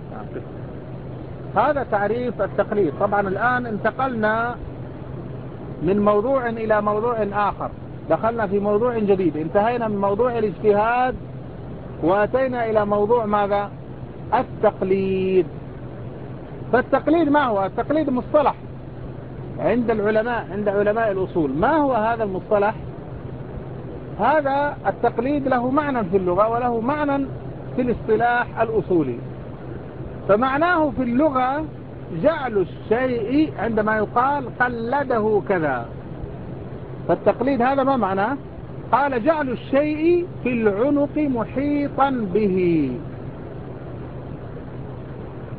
هذا تعريف التقليد. طبعا الآن انتقلنا من موضوع إلى موضوع آخر، دخلنا في موضوع جديد، انتهينا من موضوع الاجتهاد وأتينا إلى موضوع ماذا؟ التقليد. فالتقليد ما هو؟ التقليد مصطلح عند العلماء، عند علماء الأصول. ما هو هذا المصطلح؟ هذا التقليد له معنى في اللغة وله معنى في الاصطلاح الأصولي. فمعناه في اللغة جعل الشيء عندما يقال قلده كذا، فالتقليد هذا ما معناه؟ قال جعل الشيء في العنق محيطا به.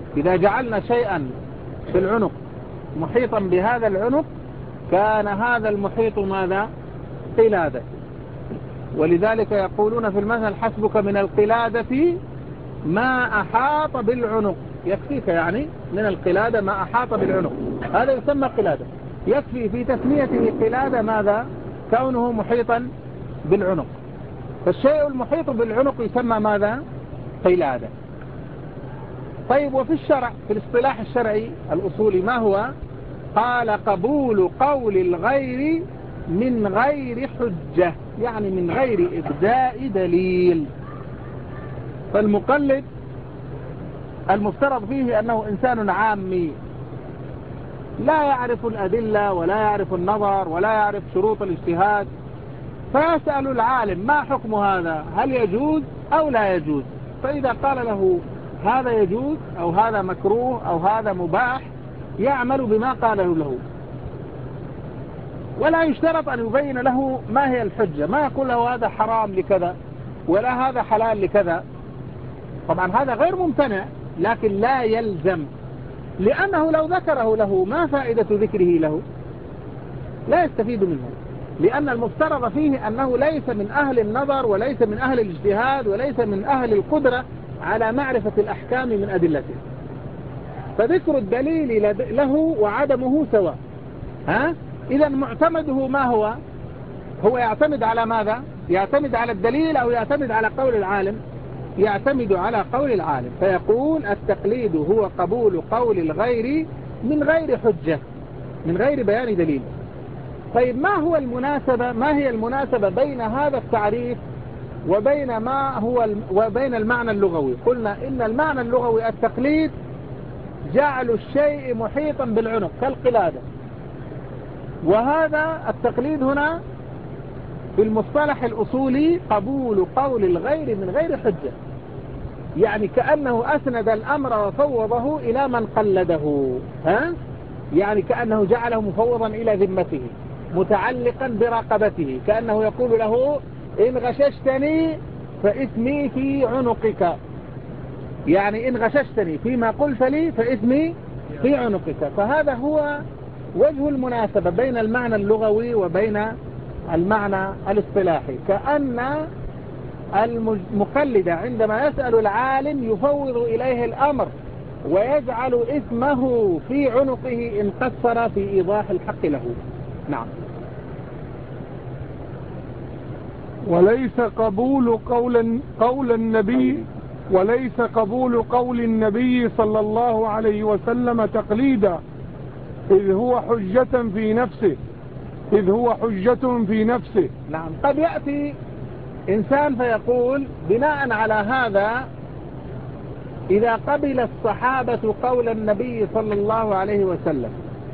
إذا جعلنا شيئا في العنق محيطا بهذا العنق كان هذا المحيط ماذا؟ قلادة. ولذلك يقولون في المثل حسبك من القلادة ما أحاط بالعنق. يكفيك يعني من القلادة ما أحاط بالعنق، هذا يسمى قلادة. يكفي في تسميته قلادة ماذا؟ كونه محيطا بالعنق. فالشيء المحيط بالعنق يسمى ماذا؟ قلادة. طيب وفي الشرع، في الاصطلاح الشرعي الأصولي ما هو؟ قال قبول قول الغير من غير حجة، يعني من غير إبداء دليل. فالمقلد المفترض فيه أنه إنسان عامي لا يعرف الأدلة ولا يعرف النظر ولا يعرف شروط الاجتهاد، فيسأل العالم ما حكم هذا؟ هل يجوز أو لا يجوز؟ فإذا قال له هذا يجوز أو هذا مكروه أو هذا مباح يعمل بما قاله له، ولا يشترط أن يبين له ما هي الحجة. ما يقول له هذا حرام لكذا ولا هذا حلال لكذا. طبعا هذا غير ممتنع، لكن لا يلزم، لأنه لو ذكره له ما فائدة ذكره له؟ لا يستفيد منه، لأن المفترض فيه أنه ليس من أهل النظر وليس من أهل الاجتهاد وليس من أهل القدرة على معرفة الأحكام من أدلته. فذكر الدليل له وعدمه سواء. إذا معتمده ما هو؟ هو يعتمد على ماذا؟ يعتمد على الدليل أو يعتمد على قول العالم؟ يعتمد على قول العالم. فيقول التقليد هو قبول قول الغير من غير حجة، من غير بيان دليل. طيب ما هي المناسبة بين هذا التعريف وبين المعنى اللغوي؟ قلنا إن المعنى اللغوي التقليد جعل الشيء محيطا بالعنق كالقلادة، وهذا التقليد هنا في المصطلح الأصولي قبول قول الغير من غير حجة، يعني كأنه أسند الأمر وفوضه إلى من قلده. يعني كأنه جعله مفوضا إلى ذمته متعلقا برقبته، كأنه يقول له إن غششتني فإثمي في عنقك، يعني إن غششتني فيما قلت لي فإثمي في عنقك. فهذا هو وجه المناسبة بين المعنى اللغوي وبين المعنى الاصطلاحي. كأن المقلد عندما يسأل العالم يفوض إليه الأمر ويجعل إثمه في عنقه إن قصر في إيضاح الحق له. نعم. وليس قبول قول النبي صلى الله عليه وسلم تقليدا، إذ هو حجة في نفسه. نعم. قد يأتي إنسان فيقول بناء على هذا إذا قبل الصحابة قول النبي صلى الله عليه وسلم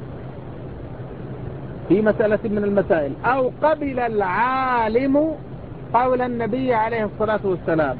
في مسألة من المسائل، أو قبل العالم قول النبي عليه الصلاة والسلام،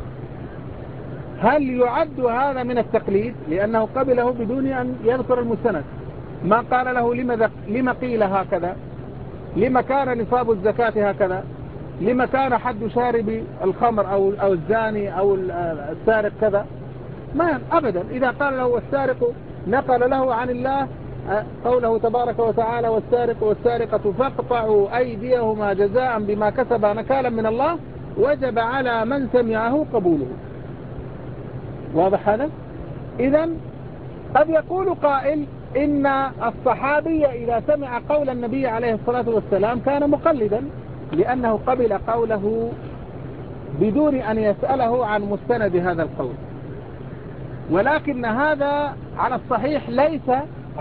هل يعد هذا من التقليد؟ لأنه قبله بدون أن يذكر المستند. ما قال له لما قيل هكذا، لما كان نصاب الزكاة هكذا، لما كان حد شارب الخمر أو الزاني أو السارق كذا، ما أبدا. إذا قال له السارق نقل له عن الله قوله تبارك وتعالى والسارق والسارقة فاقطعوا أيديهما جزاء بما كسبا نكالا من الله وجب على من سمعه قبوله. واضح هذا؟ إذن قد يقول قائل إن الصحابي إذا سمع قول النبي عليه الصلاة والسلام كان مقلدا، لأنه قبل قوله بدون أن يسأله عن مستند هذا القول. ولكن هذا على الصحيح ليس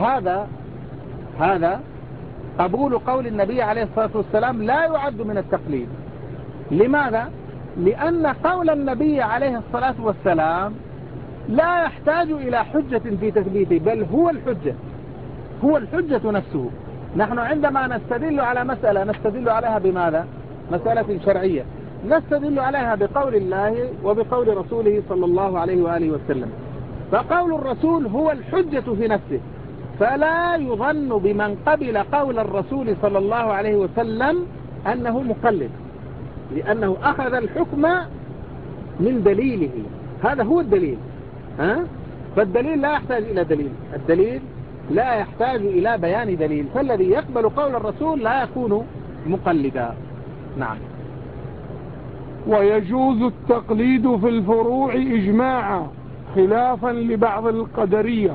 هذا قبول قول النبي عليه الصلاة والسلام لا يعد من التقليد. لماذا؟ لأن قول النبي عليه الصلاة والسلام لا يحتاج إلى حجة في تثبيته، بل هو الحجة نفسه. نحن عندما نستدل على مسألة نستدل عليها بماذا؟ مسألة شرعية، نستدل عليها بقول الله وبقول رسوله صلى الله عليه وآله وسلم. فقول الرسول هو الحجة في نفسه، فلا يظن بمن قبل قول الرسول صلى الله عليه وسلم أنه مقلد، لأنه أخذ الحكم من دليله. هذا هو الدليل. فالدليل لا يحتاج إلى دليل، الدليل لا يحتاج إلى بيان دليل، فالذي يقبل قول الرسول لا يكون مقلدا. نعم. ويجوز التقليد في الفروع إجماعا خلافا لبعض القدرية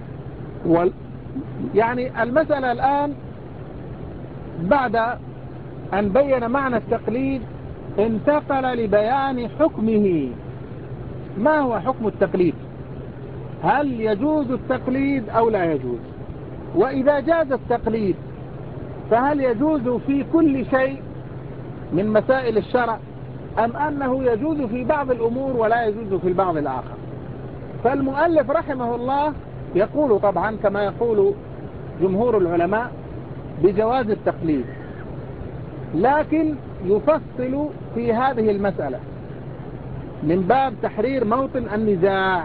يعني المسألة الآن بعد أن بين معنى التقليد انتقل لبيان حكمه. ما هو حكم التقليد؟ هل يجوز التقليد أو لا يجوز؟ وإذا جاز التقليد فهل يجوز في كل شيء من مسائل الشرع أم أنه يجوز في بعض الأمور ولا يجوز في البعض الآخر؟ فالمؤلف رحمه الله يقول طبعا كما يقول جمهور العلماء بجواز التقليد، لكن يفصل في هذه المسألة من باب تحرير موطن النزاع.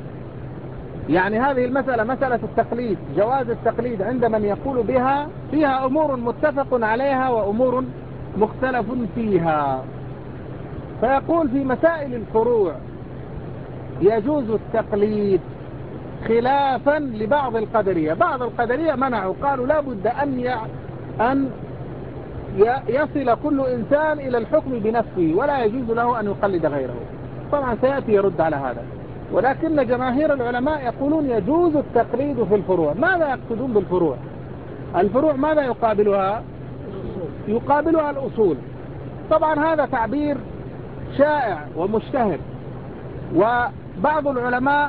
يعني هذه المسألة مسألة التقليد، جواز التقليد عند من يقول بها فيها أمور متفق عليها وأمور مختلف فيها. فيقول في مسائل الفروع يجوز التقليد خلافا لبعض القدرية. بعض القدرية منعوا، قالوا لا بد أن يصل كل إنسان إلى الحكم بنفسه ولا يجوز له أن يقلد غيره. طبعا سيأتي يرد على هذا، ولكن جماهير العلماء يقولون يجوز التقليد في الفروع. ماذا يقصدون بالفروع؟ الفروع ماذا يقابلها؟ يقابلها الأصول. طبعا هذا تعبير شائع ومشتهر، وبعض العلماء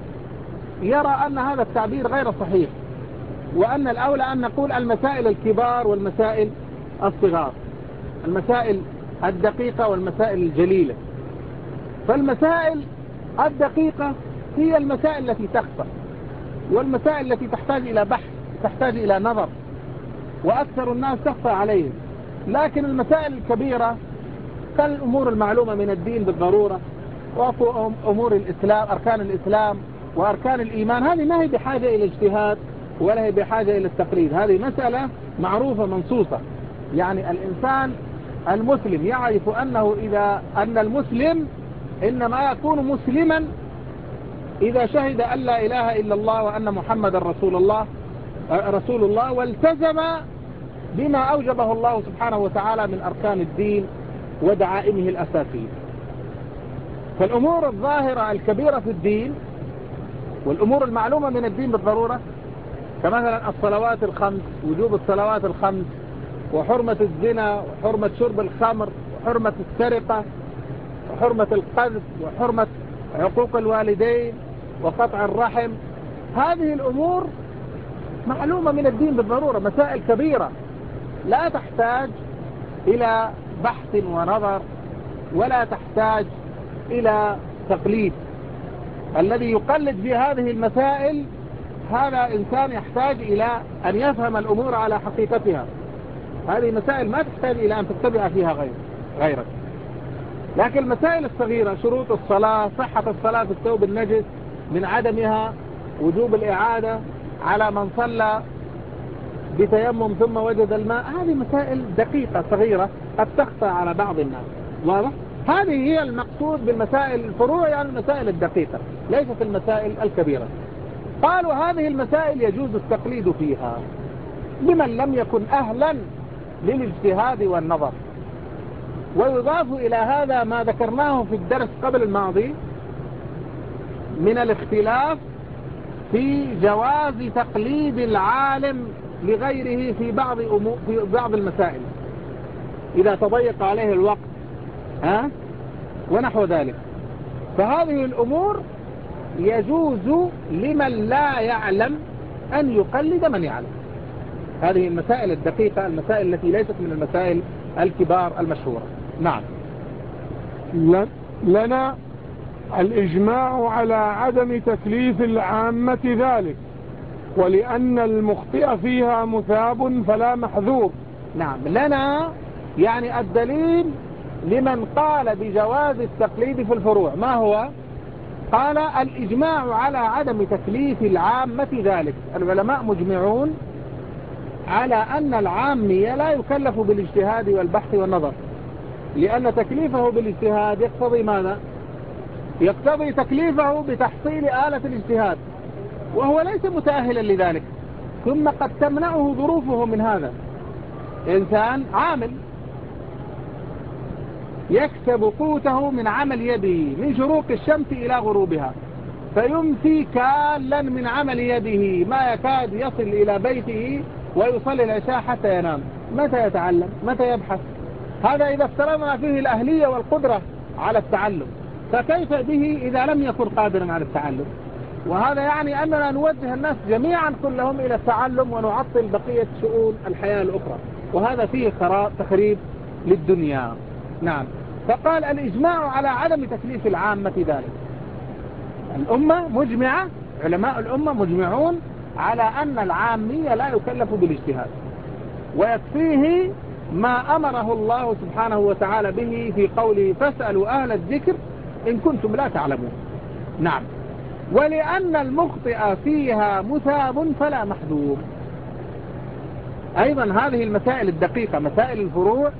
يرى أن هذا التعبير غير صحيح، وأن الأولى أن نقول المسائل الكبار والمسائل الصغار، المسائل الدقيقة والمسائل الجليلة. فالمسائل الدقيقة هي المسائل التي تخفى، والمسائل التي تحتاج إلى بحث، تحتاج إلى نظر، وأكثر الناس تخفى عليهم. لكن المسائل الكبيرة كالأمور المعلومة من الدين بالضرورة، وأمور الإسلام، أركان الإسلام وأركان الإيمان، هذه ما هي بحاجة إلى اجتهاد ولا هي بحاجة إلى التقليد. هذه مسألة معروفة منصوصة. يعني الإنسان المسلم يعرف أن المسلم إنما يكون مسلما إذا شهد أن لا إله إلا الله وأن محمد رسول الله والتزم بما أوجبه الله سبحانه وتعالى من أركان الدين ودعائمه الأساسية. فالأمور الظاهرة الكبيرة في الدين والأمور المعلومة من الدين بالضرورة كمثلا الصلوات الخمس، وجوب الصلوات الخمس، وحرمة الزنا، وحرمة شرب الخمر، وحرمة السرقة، وحرمة القذف، وحرمة حقوق الوالدين، وقطع الرحم، هذه الأمور معلومة من الدين بالضرورة، مسائل كبيرة لا تحتاج إلى بحث ونظر ولا تحتاج إلى تقليد. الذي يقلد في هذه المسائل هذا إنسان يحتاج إلى أن يفهم الأمور على حقيقتها. هذه مسائل ما تحتاج إلى أن تتبع فيها غيرك. لكن المسائل الصغيرة، شروط الصلاة، صحة الصلاة في الثوب النجس من عدمها، وجوب الإعادة على من صلى بتيمم ثم وجد الماء، هذه مسائل دقيقة صغيرة قد تخفى على بعض الناس. واضح؟ هذه هي المقصود بالمسائل الفروع، يعني المسائل الدقيقة، ليست المسائل الكبيرة. قالوا هذه المسائل يجوز التقليد فيها لمن لم يكن أهلا للاجتهاد والنظر. ويضاف إلى هذا ما ذكرناه في الدرس قبل الماضي من الاختلاف في جواز تقليد العالم لغيره في بعض المسائل إذا تضيق عليه الوقت ونحو ذلك. فهذه الأمور يجوز لمن لا يعلم أن يقلد من يعلم. هذه المسائل الدقيقة، المسائل التي ليست من المسائل الكبار المشهورة. نعم. لنا الإجماع على عدم تكليف العامة ذلك، ولأن المخطئ فيها مثاب فلا محذور. نعم، لنا يعني الدليل لمن قال بجواز التقليد في الفروع ما هو؟ قال الإجماع على عدم تكليف العامة ذلك. العلماء مجمعون على أن العامي لا يكلف بالاجتهاد والبحث والنظر، لأن تكليفه بالاجتهاد يقتضي ماذا؟ يقتضي تكليفه بتحصيل آلة الاجتهاد، وهو ليس متأهلا لذلك. ثم قد تمنعه ظروفه من هذا. إنسان عامل يكسب قوته من عمل يده من شروق الشمس إلى غروبها، فيمسي كالا من عمل يده ما يكاد يصل إلى بيته ويصلي العشاء حتى ينام. متى يتعلم؟ متى يبحث؟ هذا إذا افترضنا فيه الأهلية والقدرة على التعلم، فكيف به إذا لم يكن قادرا على التعلم؟ وهذا يعني أننا نوجه الناس جميعا كلهم إلى التعلم ونعطل بقية شؤون الحياة الأخرى، وهذا فيه تخريب للدنيا. نعم. فقال الإجماع على عدم تكليف العامة ذلك. الأمة مجمعة، علماء الأمة مجمعون على أن العامية لا يكلف بالاجتهاد، ويكفيه ما أمره الله سبحانه وتعالى به في قوله فاسألوا أهل الذكر إن كنتم لا تعلمون. نعم. ولأن المخطئ فيها مثاب فلا محذور. أيضا هذه المسائل الدقيقة، مسائل الفروع،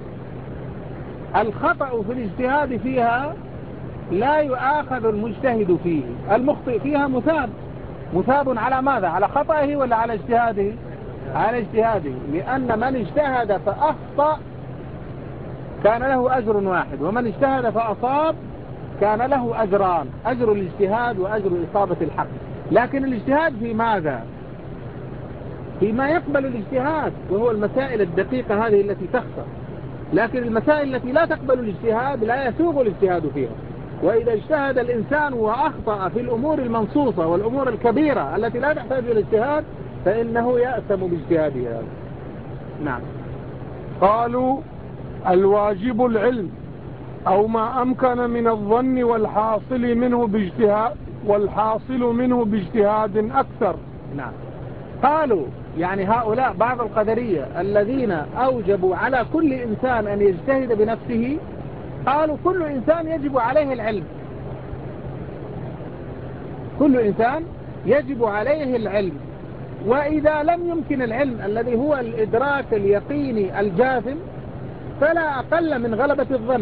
الخطأ في الاجتهاد فيها لا يؤاخذ المجتهد فيه. المخطئ فيها مثاب على ماذا؟ على خطأه ولا على اجتهاده؟ على اجتهاده، لأن من اجتهد فأخطأ كان له أجر واحد، ومن اجتهد فأصاب كان له أجران، أجر الاجتهاد وأجر إصابة الحق. لكن الاجتهاد في ماذا؟ فيما يقبل الاجتهاد، وهو المسائل الدقيقة هذه التي تخسر. لكن المسائل التي لا تقبل الاجتهاد لا يسوغ الاجتهاد فيها. وإذا اجتهد الإنسان وأخطأ في الأمور المنصوصة والأمور الكبيرة التي لا تحتاج إلى الاجتهاد فإنه يأثم باجتهادها. نعم. قالوا الواجب العلم أو ما أمكن من الظن والحاصل منه باجتهاد أكثر. نعم. قالوا يعني هؤلاء بعض القدرية الذين أوجبوا على كل إنسان أن يجتهد بنفسه، قالوا كل إنسان يجب عليه العلم، كل إنسان يجب عليه العلم، وإذا لم يمكن العلم الذي هو الإدراك اليقيني الجازم فلا أقل من غلبة الظن.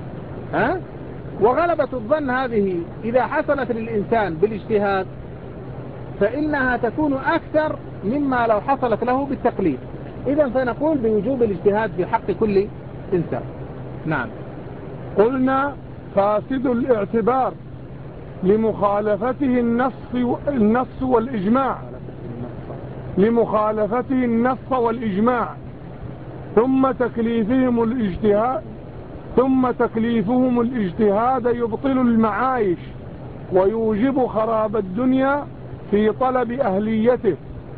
وغلبة الظن هذه إذا حصلت للإنسان بالاجتهاد فإنها تكون أكثر مما لو حصلت له بالتقليد. إذن فنقول بوجوب الاجتهاد في حق كل إنسان. نعم. قلنا فاسد الاعتبار لمخالفته النص والإجماع، لمخالفته النص والإجماع، ثم تكليفهم الاجتهاد يبطل المعايش ويوجب خراب الدنيا في طلب أهليته،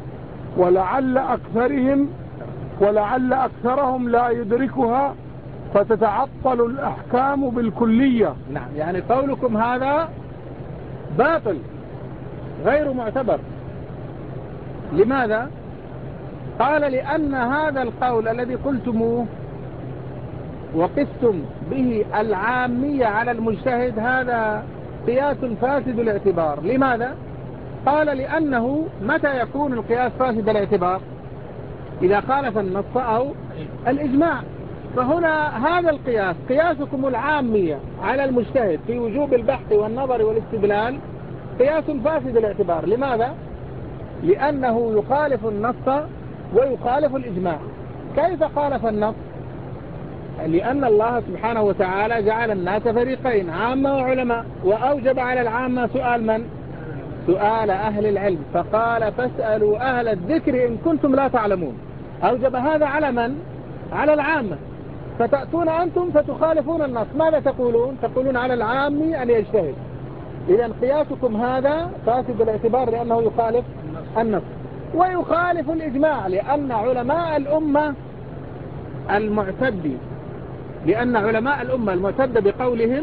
ولعل أكثرهم لا يدركها فتتعطل الأحكام بالكلية. نعم. يعني قولكم هذا باطل غير معتبر. لماذا؟ قال لأن هذا القول الذي قلتموه وقستم به العامية على المجتهد هذا قياس فاسد الاعتبار. لماذا؟ قال لأنه متى يكون القياس فاسد الاعتبار؟ إذا خالف النص أو الإجماع. فهنا هذا القياس، قياسكم العامية على المجتهد في وجوب البحث والنظر والاستدلال قياس فاسد الاعتبار. لماذا؟ لأنه يخالف النص ويخالف الإجماع. كيف خالف النص؟ لأن الله سبحانه وتعالى جعل الناس فريقين، عامة وعلماء، وأوجب على العامة سؤال من؟ سؤال أهل العلم، فقال فاسألوا أهل الذكر إن كنتم لا تعلمون. أوجب هذا على من؟ على العامة. فتأتون أنتم فتخالفون النص، ماذا تقولون؟ تقولون على العام أن يجتهد. إذن قياسكم هذا فاسد الاعتبار لأنه يخالف النص ويخالف الإجماع، لأن علماء الأمة المعتد بقولهم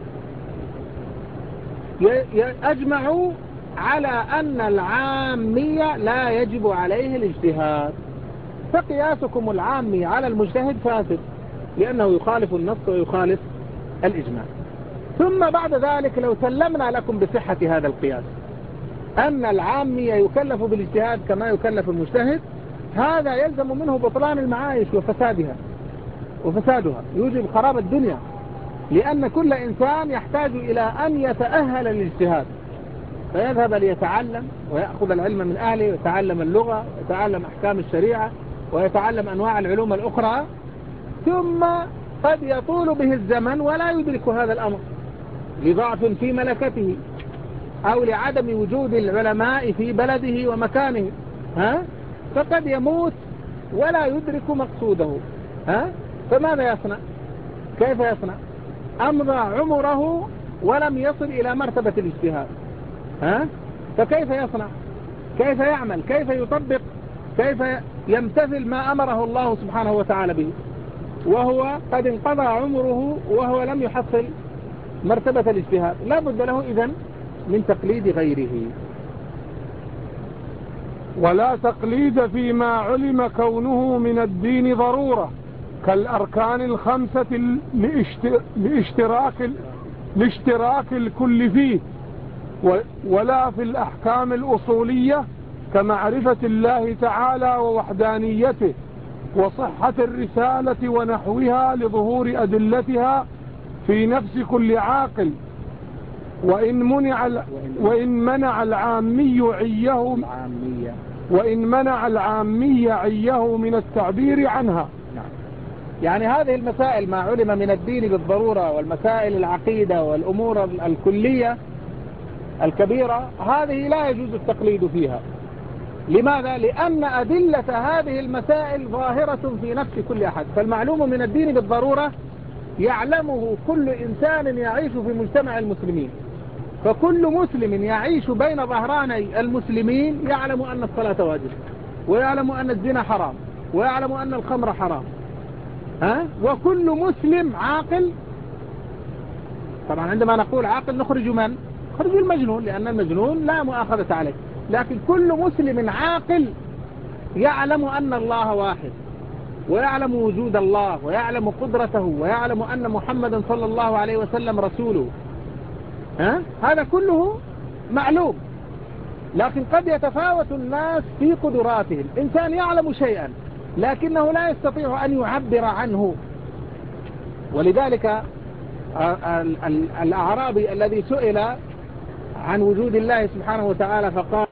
أجمعوا على أن العامية لا يجب عليه الاجتهاد. فقياسكم العامي على المجتهد فاسد لأنه يخالف النص ويخالف الإجماع. ثم بعد ذلك لو سلمنا لكم بصحة هذا القياس أن العامية يكلف بالاجتهاد كما يكلف المجتهد، هذا يلزم منه بطلان المعايش وفسادها، يوجب خراب الدنيا. لأن كل إنسان يحتاج إلى أن يتأهل للاجتهاد، فيذهب ليتعلم ويأخذ العلم من أهله، ويتعلم اللغة، ويتعلم أحكام الشريعة، ويتعلم أنواع العلوم الأخرى، ثم قد يطول به الزمن ولا يدرك هذا الأمر لضعف في ملكته أو لعدم وجود العلماء في بلده ومكانه، فقد يموت ولا يدرك مقصوده. فماذا يصنع؟ كيف يصنع؟ أمضى عمره ولم يصل إلى مرتبة الاجتهاد، فكيف يصنع؟ كيف يعمل؟ كيف يطبق؟ كيف يمتثل ما أمره الله سبحانه وتعالى به وهو قد انقضى عمره وهو لم يحصل مرتبة الاجتهاد؟ لا بد له إذن من تقليد غيره. ولا تقليد فيما علم كونه من الدين ضرورة كالأركان الخمسة لاشتراك الكل فيه، ولا في الأحكام الأصولية كمعرفة الله تعالى ووحدانيته وصحة الرسالة ونحوها لظهور أدلتها في نفس كل عاقل، وإن منع العامي عيه من التعبير عنها. يعني هذه المسائل ما علم من الدين بالضرورة، والمسائل العقيدة والأمور الكلية الكبيرة، هذه لا يجوز التقليد فيها. لماذا؟ لأن أدلة هذه المسائل ظاهرة في نفس كل أحد. فالمعلوم من الدين بالضرورة يعلمه كل إنسان يعيش في مجتمع المسلمين، فكل مسلم يعيش بين ظهراني المسلمين يعلم أن الصلاة واجبة، ويعلم أن الزنا حرام، ويعلم أن الخمر حرام. وكل مسلم عاقل. طبعا عندما نقول عاقل نخرج من؟ نخرج المجنون، لأن المجنون لا مؤاخذة عليه. لكن كل مسلم عاقل يعلم أن الله واحد، ويعلم وجود الله، ويعلم قدرته، ويعلم أن محمدا صلى الله عليه وسلم رسوله. هذا كله معلوم. لكن قد يتفاوت الناس في قدراتهم. إنسان يعلم شيئا لكنه لا يستطيع أن يعبر عنه. ولذلك الأعرابي الذي سئل عن وجود الله سبحانه وتعالى فقال